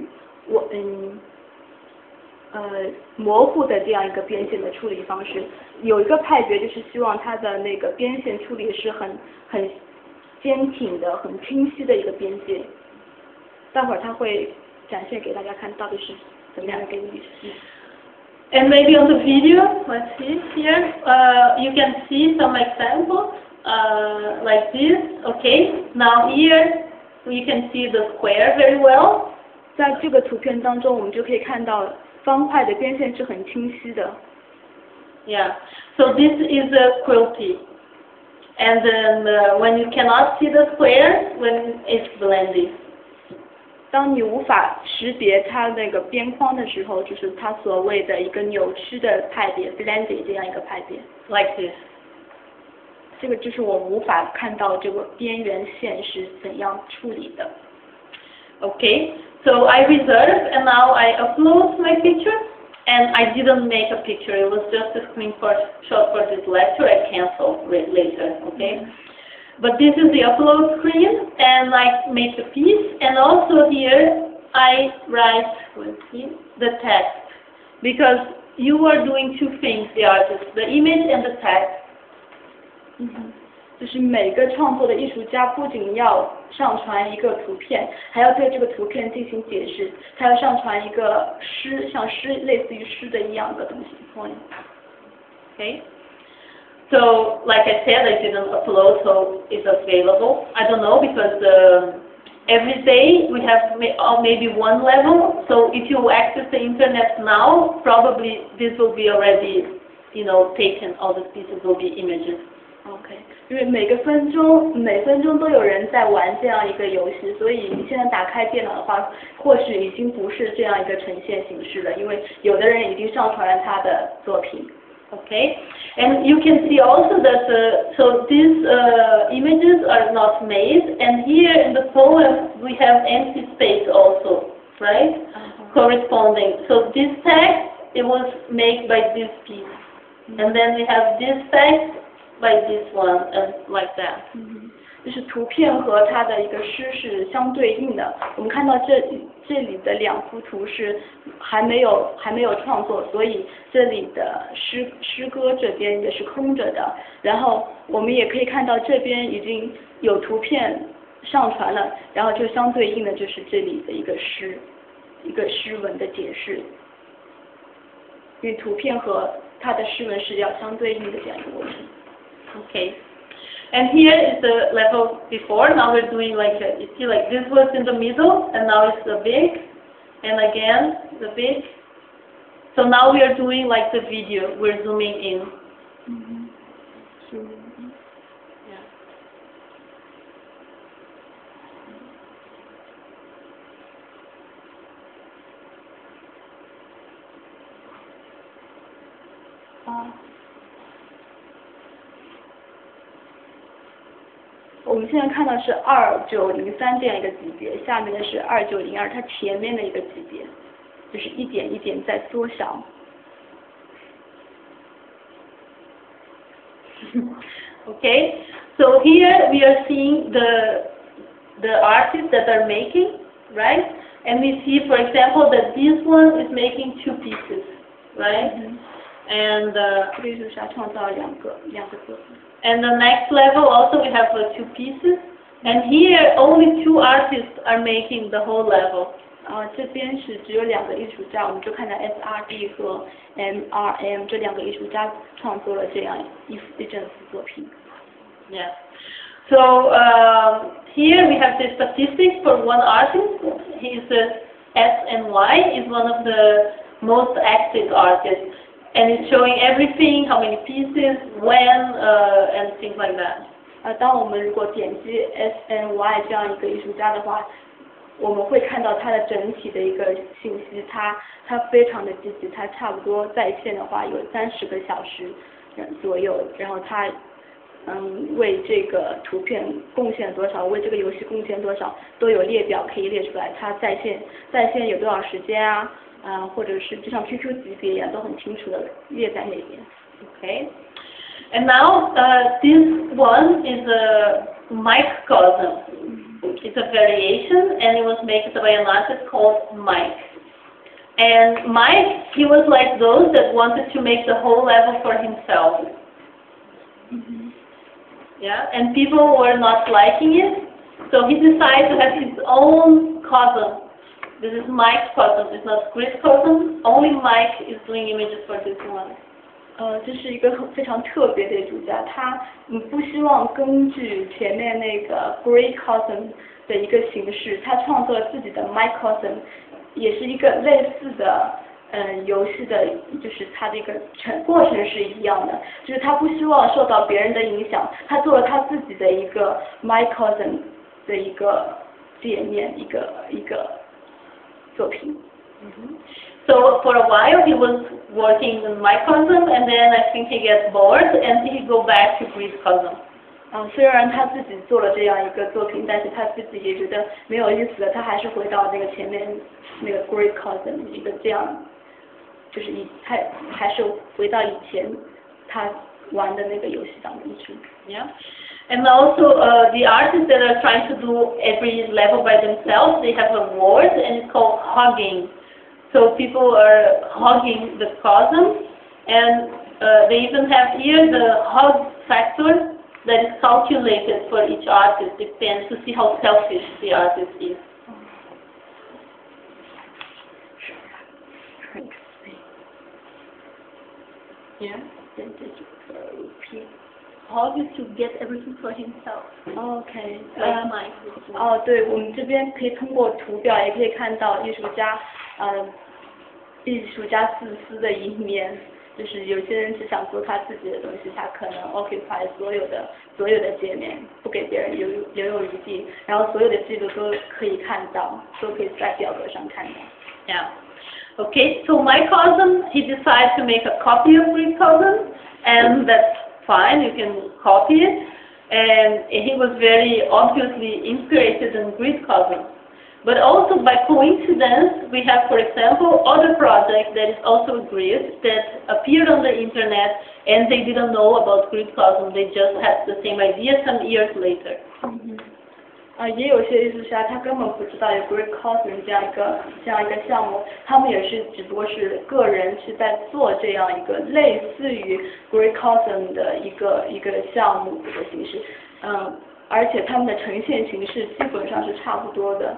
模糊的这样一个边线的处理方式。有一个派别就是希望他的那个边线处理是很坚挺的、很清晰的一个边界。待会儿他会展现给大家看到底是怎么样的一个意思。 And maybe on the video, let's see here, you can see some examples like this. Okay, now here you can see the square very well. 在这个图片当中，我们就可以看到方块的边线是很清晰的。 Yeah, so this is a quilty. And then when you cannot see the square, when it's blending. 当你无法识别它那个边框的时候，就是它所谓的一个扭曲的派别 blending 这样一个派别 like this. 这个就是我无法看到这个边缘线是怎样处理的。 Okay, so I reserve and now I upload my picture. And I didn't make a picture. It was just a screenshot for this lecture. I canceled later. Okay. But this is the upload screen, and I make the piece, and also here I write, let's see, the text, because you are doing two things, the artist, the image and the text. 就是每个创作的艺术家不仅要上传一个图片，还要对这个图片进行解释，他要上传一个诗，像诗类似于诗的一样的东西。 Okay. So, like I said, I didn't upload, so it's available. I don't know because every day we have maybe one level. So if you access the internet now, probably this will be already, taken. All the pieces will be images. OK， 因为每分钟都有人在玩这样一个游戏，所以你现在打开电脑的话，或许已经不是这样一个呈现形式了，因为有的人已经上传了他的作品。 Okay, and you can see also that so these images are not made, and here in the poem we have empty space also, right? Corresponding. So this text it was made by this piece. And then we have this text by this one, and like that. 就是图片和它的一个诗是相对应的。我们看到这里的2幅图是还没有创作，所以这里的诗歌这边也是空着的。然后我们也可以看到这边已经有图片上传了，然后就相对应的就是这里的一个诗文的解释。因为图片和它的诗文是要相对应的这样一个过程。 Okay. And here is the level before. Now we're doing like, you see like this was in the middle, and now it's the big, and again the big. So now we are doing like the video, we're zooming in. Yeah. 我们现在看到是2903这样一个级别，下面的是2902，它前面的一个级别，就是一点一点在缩小。 Okay, so here we are seeing the artists that are making, right? And we see, for example, that this one is making 2 pieces, right? And 这个艺术家创造两个作品。 And the next level also we have 2 pieces, and here only 2 artists are making the whole level. 这边是只有2个艺术家，我们就看到 SRD 和 MRM 这2个艺术家创作了这样一整幅作品。 Yeah. So here we have the statistics for one artist. He's SNY is one of the most active artists, and it's showing everything, how many pieces, when, and things like that. 当我们如果点击 SNY 这样一个艺术家的话，我们会看到它的整体的一个信息，它非常的积极，它差不多在线的话有30个小时左右，然后它为这个图片贡献多少，为这个游戏贡献多少，都有列表可以列出来，它在线有多少时间啊，或者是就像 QQ 级别一样，都很清楚的列在那边。 Okay. And now this one is a microcosm. It's a variation, and it was made by an artist called Mike. And Mike, he was like those that wanted to make the whole level for himself. Yeah, and people were not liking it, so he decided to have his own cosm. This is Mike's cosm, it's not Chris' cosm. Only Mike is doing images for this one. 这是一个非常特别的艺术家，他不希望根据前面那个 Great Cosm 的一个形式，他创作了自己的 Microcosm， 也是一个类似的游戏的，就是它的一个过程是一样的，就是他不希望受到别人的影响，他做了他自己的一个 Microcosm 的一个界面，一个作品。 So for a while he was working in microcosm, and then I think he gets bored and he go back to Greek cosm. 虽然他自己做了这样一个作品，但是他自己也觉得没有意思了，他还是回到那个前面那个 Greek cosm 一个这样，就是他还是回到以前他玩的那个游戏当中去。 Yeah. And also the artists that are trying to do every level by themselves, they have a word and it's called hugging. So people are hugging the cosm, and they even have here the hug factor that is calculated for each artist, depends to see how selfish the artist is. Yeah. Hug is to get everything for himself. OK. 对， 我们这边可以通过图表也可以看到艺术家自私的一面，就是有些人只想做他自己的东西，他可能 occupy 所有的界面，不给别人留有余地，然后所有的记录都可以看到，都可以在表格上看到。 Yeah. Okay, so Microcosm, he decided to make a copy of Greekcosm, and that's fine, you can copy it, and he was very obviously inspired in Greekcosm. But also by coincidence, we have, for example, other projects that is also grid that appeared on the internet and they didn't know about grid cosmos. They just had the same idea some years later. 也有些艺术家他根本不知道有 Grid Cosmos 这样一个项目，他们也是只不过是个人是在做这样一个类似于 Grid Cosmos 的一个项目的形式，而且他们的呈现形式基本上是差不多的。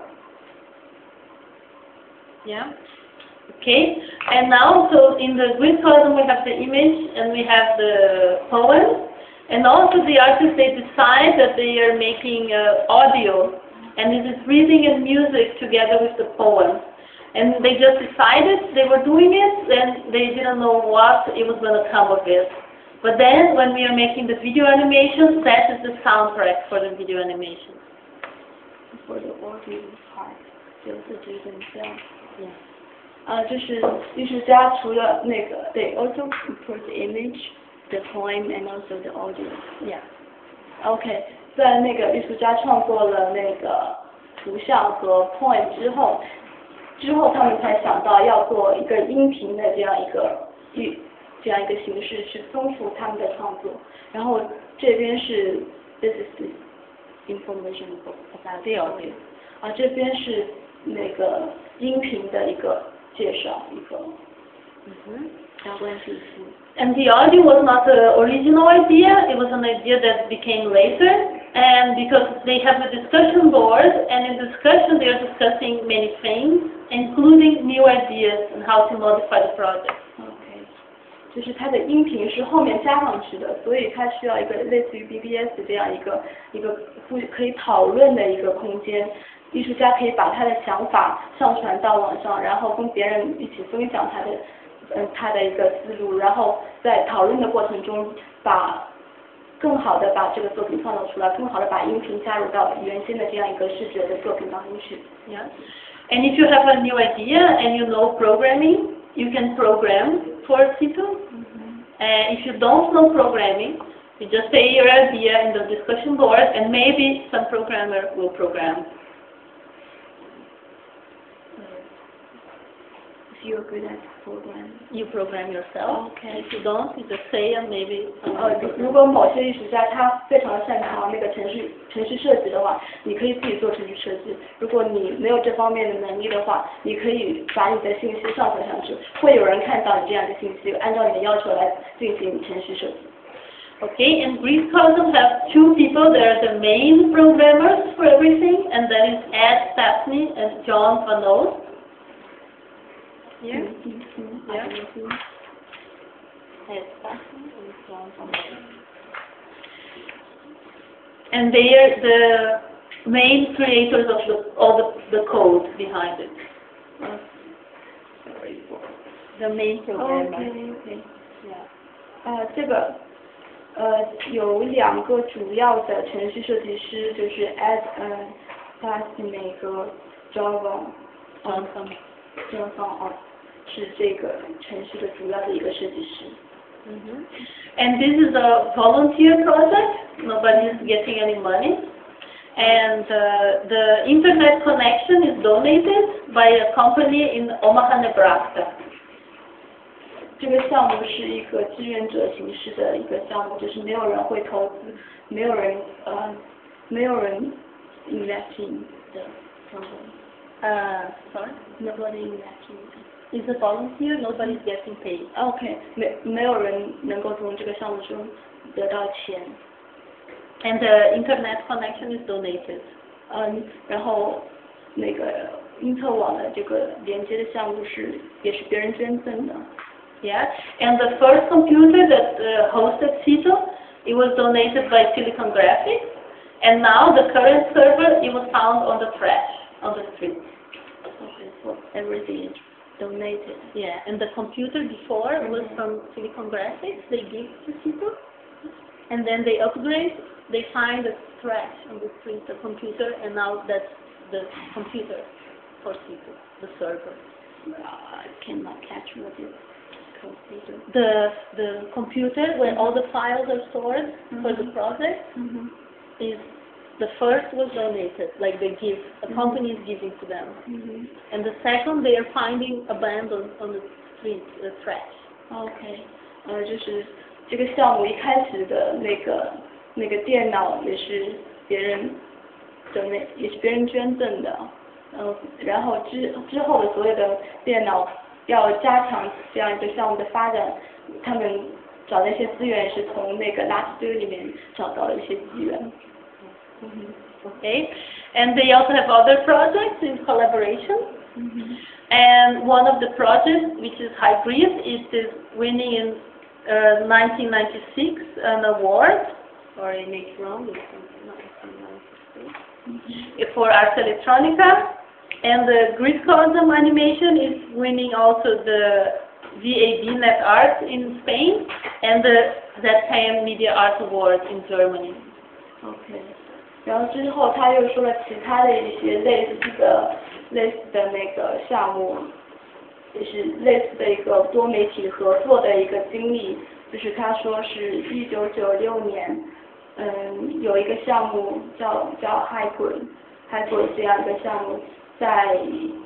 Yeah. Okay. And now, so in the grid cosmos we have the image and we have the poem. And also the artists, they decide that they are making audio, and it is reading and music together with the poem. And they just decided they were doing it, and they didn't know what it was going to come of it. But then, when we are making the video animations, that is the soundtrack for the video animation. For the audio part, 就是这种这样。就是艺术家除了那个 ，they also put the image。The poem and also the audio. Yeah. OK， 在那个艺术家创作了那个图像和 poem 之后他们才想到要做一个音频的这样一个形式去丰富他们的创作。然后这边是 this is the information about the audio。这边是那个音频的一个介绍，一个相关信息。 And the audio was not the original idea, it was an idea that became later, and because they have a discussion board, and in discussion they are discussing many things, including new ideas and how to modify the project. OK， 就是它的音频是后面加上去的，所以它需要一个类似于 BBS 这样一个可以讨论的一个空间。艺术家可以把他的想法上传到网上，然后跟别人一起分享他的一个思路，然后在讨论的过程中，更好的把这个作品创造出来，更好的把音频加入到原先的这样一个视觉的作品当中去。 Yeah. And if you have a new idea and you know programming, you can program for Cito. And if you don't know programming, you just say your idea in the discussion board, and maybe some programmer will program. If you're good at program, you program yourself. Okay. If you don't, you just say and maybe. 如果某些艺术家他非常擅长那个程序设计的话，你可以自己做程序设计。如果你没有这方面的能力的话，你可以把你的信息上传上去，会有人看到你这样的信息，按照你的要求来进行程序设计。 Okay, and Grid Cosmos have two people. They are the main programmers for everything, and that is Ed Stepney and John Van Oort. Yeah. Yeah. Ed Stepney and John Van Oort. And they are the main creators of all the code behind it. The main programmers. Okay. Yeah. 这个。有2个主要的程序设计师，就是 Ed Stepney 和 John Van Oort 是这个程序的主要的一个设计师。 And this is a volunteer project. Nobody is getting any money. And the internet connection is donated by a company in Omaha, Nebraska. 这个项目是一个志愿者形式的一个项目，就是没有人会投资，没有人 investing 的项目。 Sorry? Nobody investing. It's a volunteer, nobody is getting paid. OK， 没有人能够从这个项目中得到钱。 And the internet connection is donated. 然后那个因特网的这个连接的项目也是别人捐赠的。 Yeah, and the first computer that hosted Cito, it was donated by Silicon Graphics, and now the current server, it was found on the trash, on the street. Okay, so everything is donated. Yeah, and the computer before was from Silicon Graphics, they give to Cito, and then they upgrade, they find the trash on the street, the computer, and now that's the computer for Cito, the server. I cannot catch what it is. The computer where all the files are stored for the project is The first was donated, like they give, a company is giving to them. And the second, they are finding abandoned on the street, the trash. OK，就是这个项目一开始的那个电脑也是别人捐赠的，然后之后的所有的电脑要加强这样一个项目的发展，他们找的一些资源也是从那个垃圾堆里面找到了一些资源。 Okay, and they also have other projects in collaboration. And one of the projects, which is Hybrid, is winning in 1996 an award, or I make wrong, it's 1996, for Ars Electronica. And the Grid Quantum Animation is winning also the VAB Net Art in Spain and the ZKM Media Art Award in Germany. OK， 然后之后他又说了其他的一些类似的那个项目，也是类似的一个多媒体合作的一个经历，就是他说是1996年，有一个项目叫 Hybrid 这样一个项目。在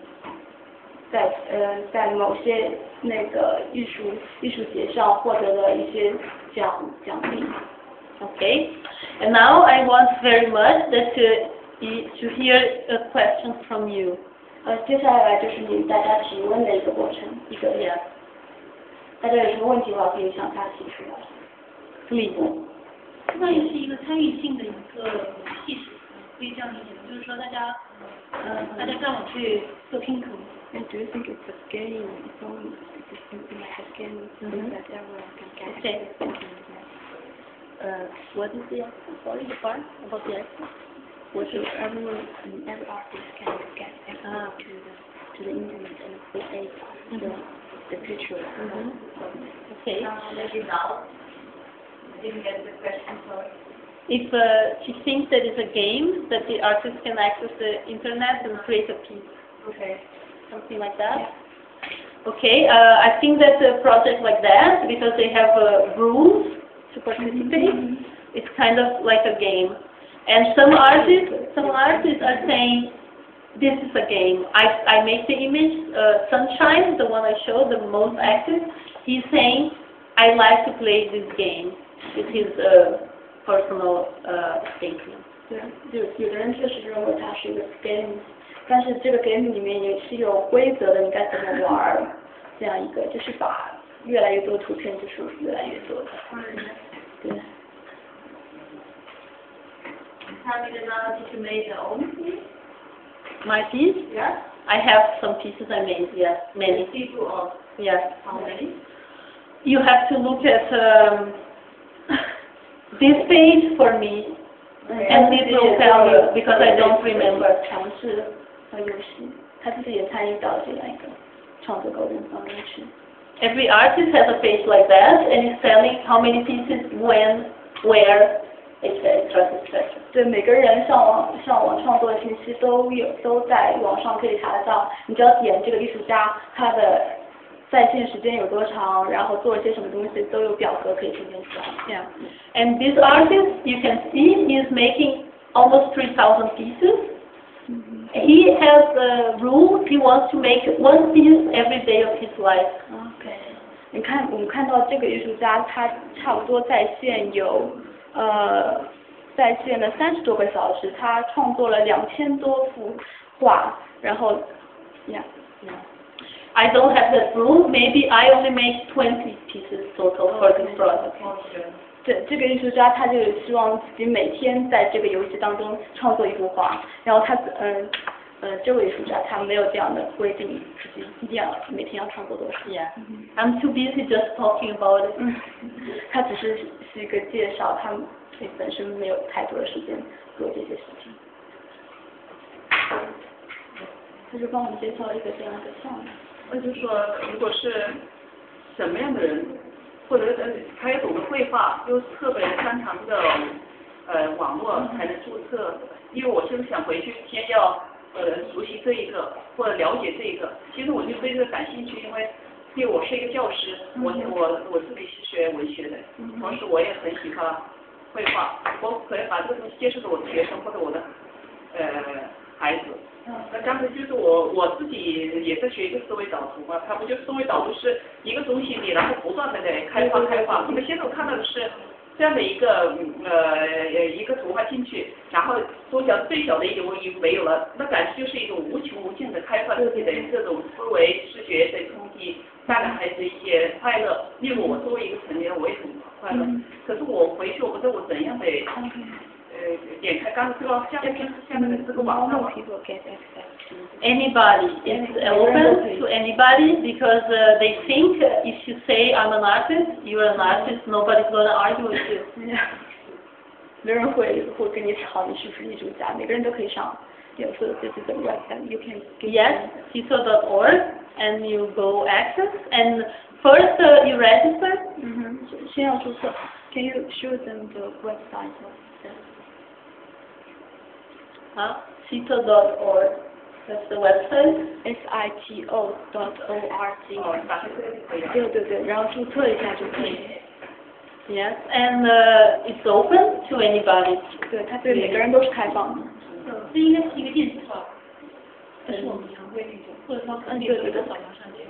某些那个艺术节上获得了一些奖励。 Okay, and now I want very much that to hear a question from you. 接下来就是大家提问的一个过程，大家有什么问题的话可以向他提出来。 Please. 那也是一个参与性的一个游戏，可以这样理解，就是说大家上网去做拼图。 And do you think it's a game? It's only like a game that everyone can get. Okay. What is the sorry, the part about the access? What so every artist can get access to the internet and create the picture. Okay. Maybe now. Didn't get the question, sorry. If she thinks that it's a game, that the artist can access the internet and create a piece. Okay. Something like that? Yeah. Okay, I think that's a project like that, because they have rules to participate. It's kind of like a game. And some artists are saying, this is a game. I make the image, Sunshine, the one I showed, the most active, he's saying, I like to play this game. It's his personal statement. 对，有的人确实认为它是一个 game， 但是这个 game 里面也是有规则的，你该怎么玩，这样一个就是把越来越多的图片就是越来越多的。对。 Have you developed to make your own piece? My piece? Yes. I have some pieces I made, yes, many. People of Yes. how many? You have to look at this page for me, and this will tell you, because I don't remember. 尝试和游戏，他自己也参与到这样一个创作过程当中去。 Every artist has a page like that, and is telling how many pieces, when, where, etc., etc. 对，每个人上网创作的信息都在网上可以查得到，你只要点这个艺术家他的在线时间有多长，然后做了些什么东西，都有表格可以呈现出来。 Yeah. And this artist, you can see, he is making almost 3,000 pieces. He has a rule, he wants to make one piece every day of his life. OK， 我们看到这个艺术家，他差不多在线有在线了30多个小时，他创作了2000多幅画，然后 ，yeah. I don't have that rule. Maybe I only make 20 pieces total for this project. 对，这个艺术家他就希望自己每天在这个游戏当中创作一幅画，然后他这位艺术家他没有这样的规定，自己一定要每天要创作多少。 Yeah. I'm too busy just talking about it. 他只是一个介绍，他本身没有太多的时间做这些事情。他就帮我们介绍了一个这样的项目。 就是说，如果是什么样的人，或者他也懂得绘画，又特别擅长这个网络才能注册。因为我是想回去先要熟悉这一个或者了解这一个。其实我就对这个感兴趣，因为我是一个教师，我自己是学文学的，同时我也很喜欢绘画，我可以把这个东西介绍给我的学生或者我的孩子。那刚才就是我自己也在学一个思维导图嘛，它不就是思维导图是一个中心点，然后不断的在开发。那么现在我看到的是这样的一个一个图画进去，然后缩小最小的一点我已经没有了，那感觉就是一种无穷无尽的开发自己的这种思维视觉的冲击，带给孩子一些快乐。例如我作为一个成年人，我也很快乐。可是我回去我不知道我怎样的点开刚才这个下面的这个网上。 Anybody, it's open to anybody because they think if you say I'm an artist, you're an artist, nobody's gonna argue with you. 没人会跟你吵你是不是艺术家，每个人都可以上。Yeah, so this is the website. You can Yes, CITO.org, and you go access, and first you register. 先要注册。Can you show them the website? CITO.org. That's the website. SITO.org. 对，然后注册一下就可以。 Yes, and it's open to anybody. 对，它对每个人都是开放的。 这应该是一个电子化，这是我们常规那种，或者说可以扫描上去。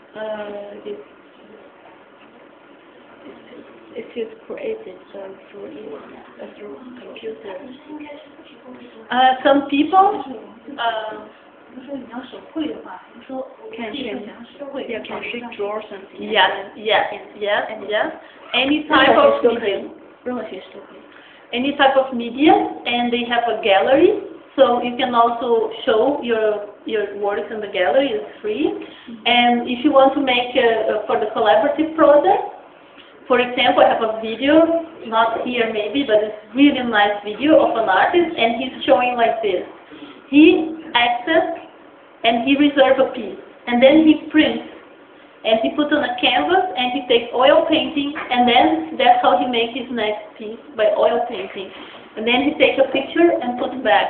It is created through computer. Some people. 比如说你要手绘的话，比如说 can draw something. Yes. Any type of medium. 任何形式都可以。 Any type of medium, and they have a gallery, so you can also show your works in the gallery. It's free. And if you want to make for the collaborative project, for example, I have a video, not here maybe, but it's really nice video of an artist, and he's showing like this. He accessed and he reserved a piece, and then he prints, and he puts on a canvas, and he takes oil painting, and then that's how he makes his next piece, by oil painting. And then he takes a picture and puts back.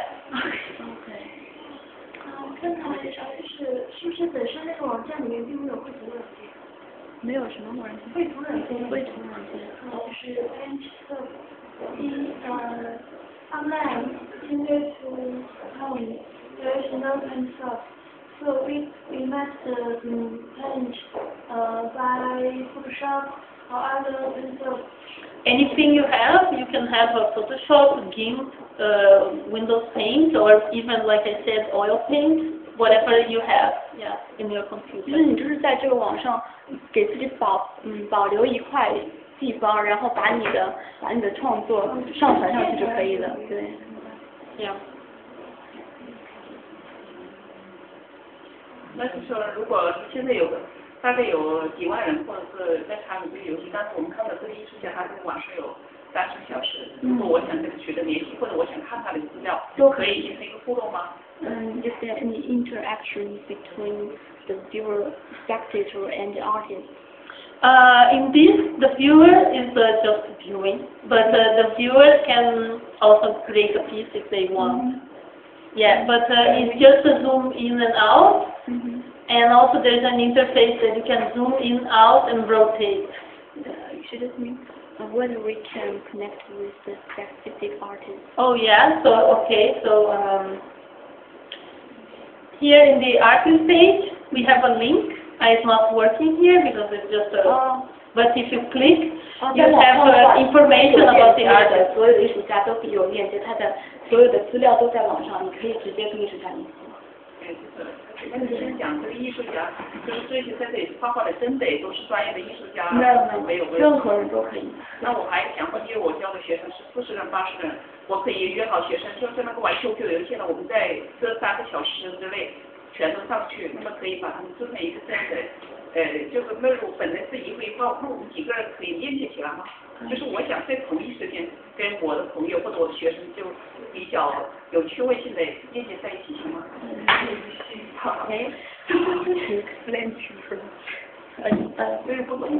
我跟他介绍，是不是本身那个网站里面并没有绘图软件？ 没有什么软件。 绘图软件。 绘图软件。 就是online similar to home. There is no pencil. So we must paint by Photoshop or other pencils. Anything you have, you can have a Photoshop, GIMP, Windows Paint, or even, like I said, oil paint, whatever you have, in your computer. 就是你就是在这个网上给自己保留一块地方，然后把你的创作上传上去就可以了，对。 Yeah. 那就是说，如果现在大概有几万人，或者是在参与这个游戏，但是我们看到这个艺术家他在网上有30个小时，如果我想跟他取得联系，或者我想看他的资料，都可以形成一个互动吗 ？Is there any interaction between the viewer, spectator, and the artist? In this, the viewer is just viewing, but the viewer can also create a piece if they want. Yeah, but it's just a zoom in and out, and also there's an interface that you can zoom in, out, and rotate. Should it mean whether we can connect with the specific artist? Oh yeah, so here in the artist page, we have a link. It's not working here because it's just but if you click, you have information about the artist. 所有的艺术家都有链接，他的所有的资料都在网上，你可以直接跟艺术家联系。 那你先讲这个艺术家，就是这些在这里画画的，真的都是专业的艺术家，没有任何人都可以。 那我还想问，因为我教的学生是40人、80人，我可以约好学生，就是那个玩 QQ 游戏呢，我们在这3个小时之内全都上去，那么可以把他们做成一个这样的。就是那种本来是一幅画，那我们几个人可以链接起来吗？就是我想在同一时间跟我的朋友或者我的学生就比较有趣味性的链接在一起，行吗？好。 Explain to her. 就是不懂。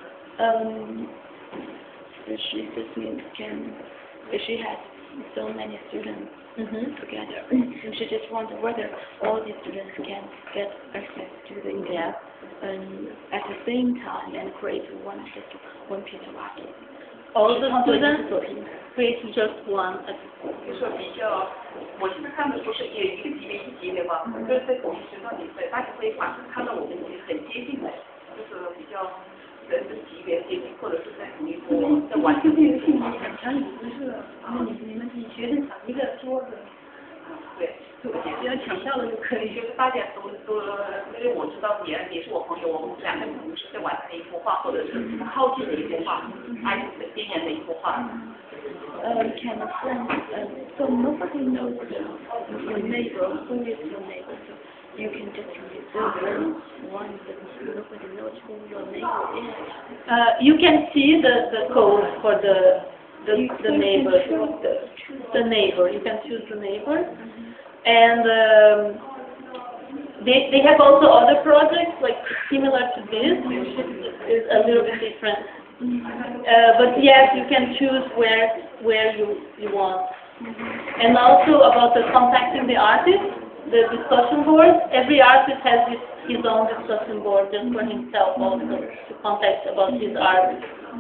She just means she has so many students together. She just wonders whether all the students can get access to the internet at the same time and create one piece of art. all the students creating just one. 就是说比较，我现在看的不是也一个级别一级别吧，就是在同一时段里，大家会马上看到我们很接近的，就是比较人的级别接近，或者是在同一波在完成这个信息很强，你不是，你们比学生抢一个桌子。对，只要抢到了就可以。就是大家都，因为我知道你是我朋友，我们两个同时在完成一幅画，或者是靠近的一幅画，挨着边缘的一幅画。 Can a friend, so nobody knows your neighbor, who is your neighbor, so you can just reserve one, but nobody knows who your neighbor is. You can see the code for the neighbor, the neighbor. You can choose the neighbor, and they have also other projects like similar to this, which is a little bit different. But yes, you can choose where you want. And also about the contacting the artist, the discussion board. Every artist has his own discussion board just for himself also to contact about his art.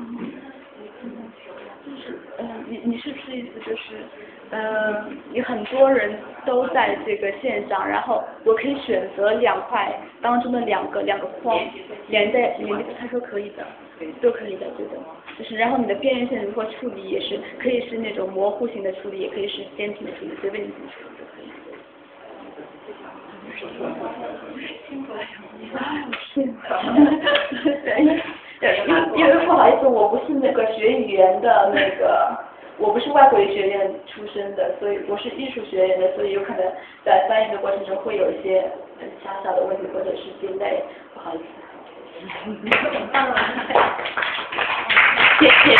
你是不是意思就是，有很多人都在这个线上，然后我可以选择两块当中的两个框连在，他说可以的，都可以的，对的。就是然后你的边缘线如何处理也是可以是那种模糊型的处理，也可以是坚挺的处理，随便你怎么处理都可以。因为不好意思，我不是那个学语言的那个。我不是外国语学院出身的，所以我是艺术学院的，所以有可能在翻译的过程中会有一些小小的问题或者是delay，不好意思。 谢谢。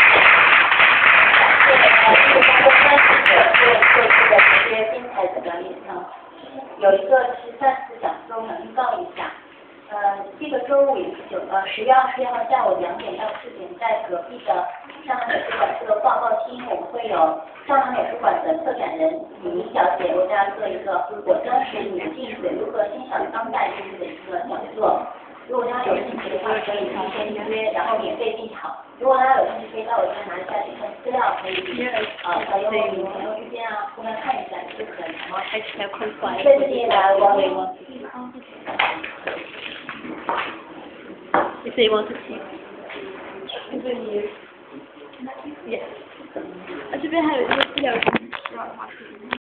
这些精彩的表演上，有一个是3次讲座，我想预告一下。这个周五也是10月21号下午2点到4点，在隔壁的上海美术馆这个报告厅，我们会有上海美术馆的策展人李明小姐为大家做一个我当时你的技术如何欣赏当代艺术的一个讲座。如果大家有兴趣的话，可以提前预约，然后免费进场。如果大家有兴趣，可以到我这拿一下这份资料，可以小优惠朋友之间啊，互相看一下就可以。谢谢大家光临。 If they want to see. Yes. 这边还有一个资料。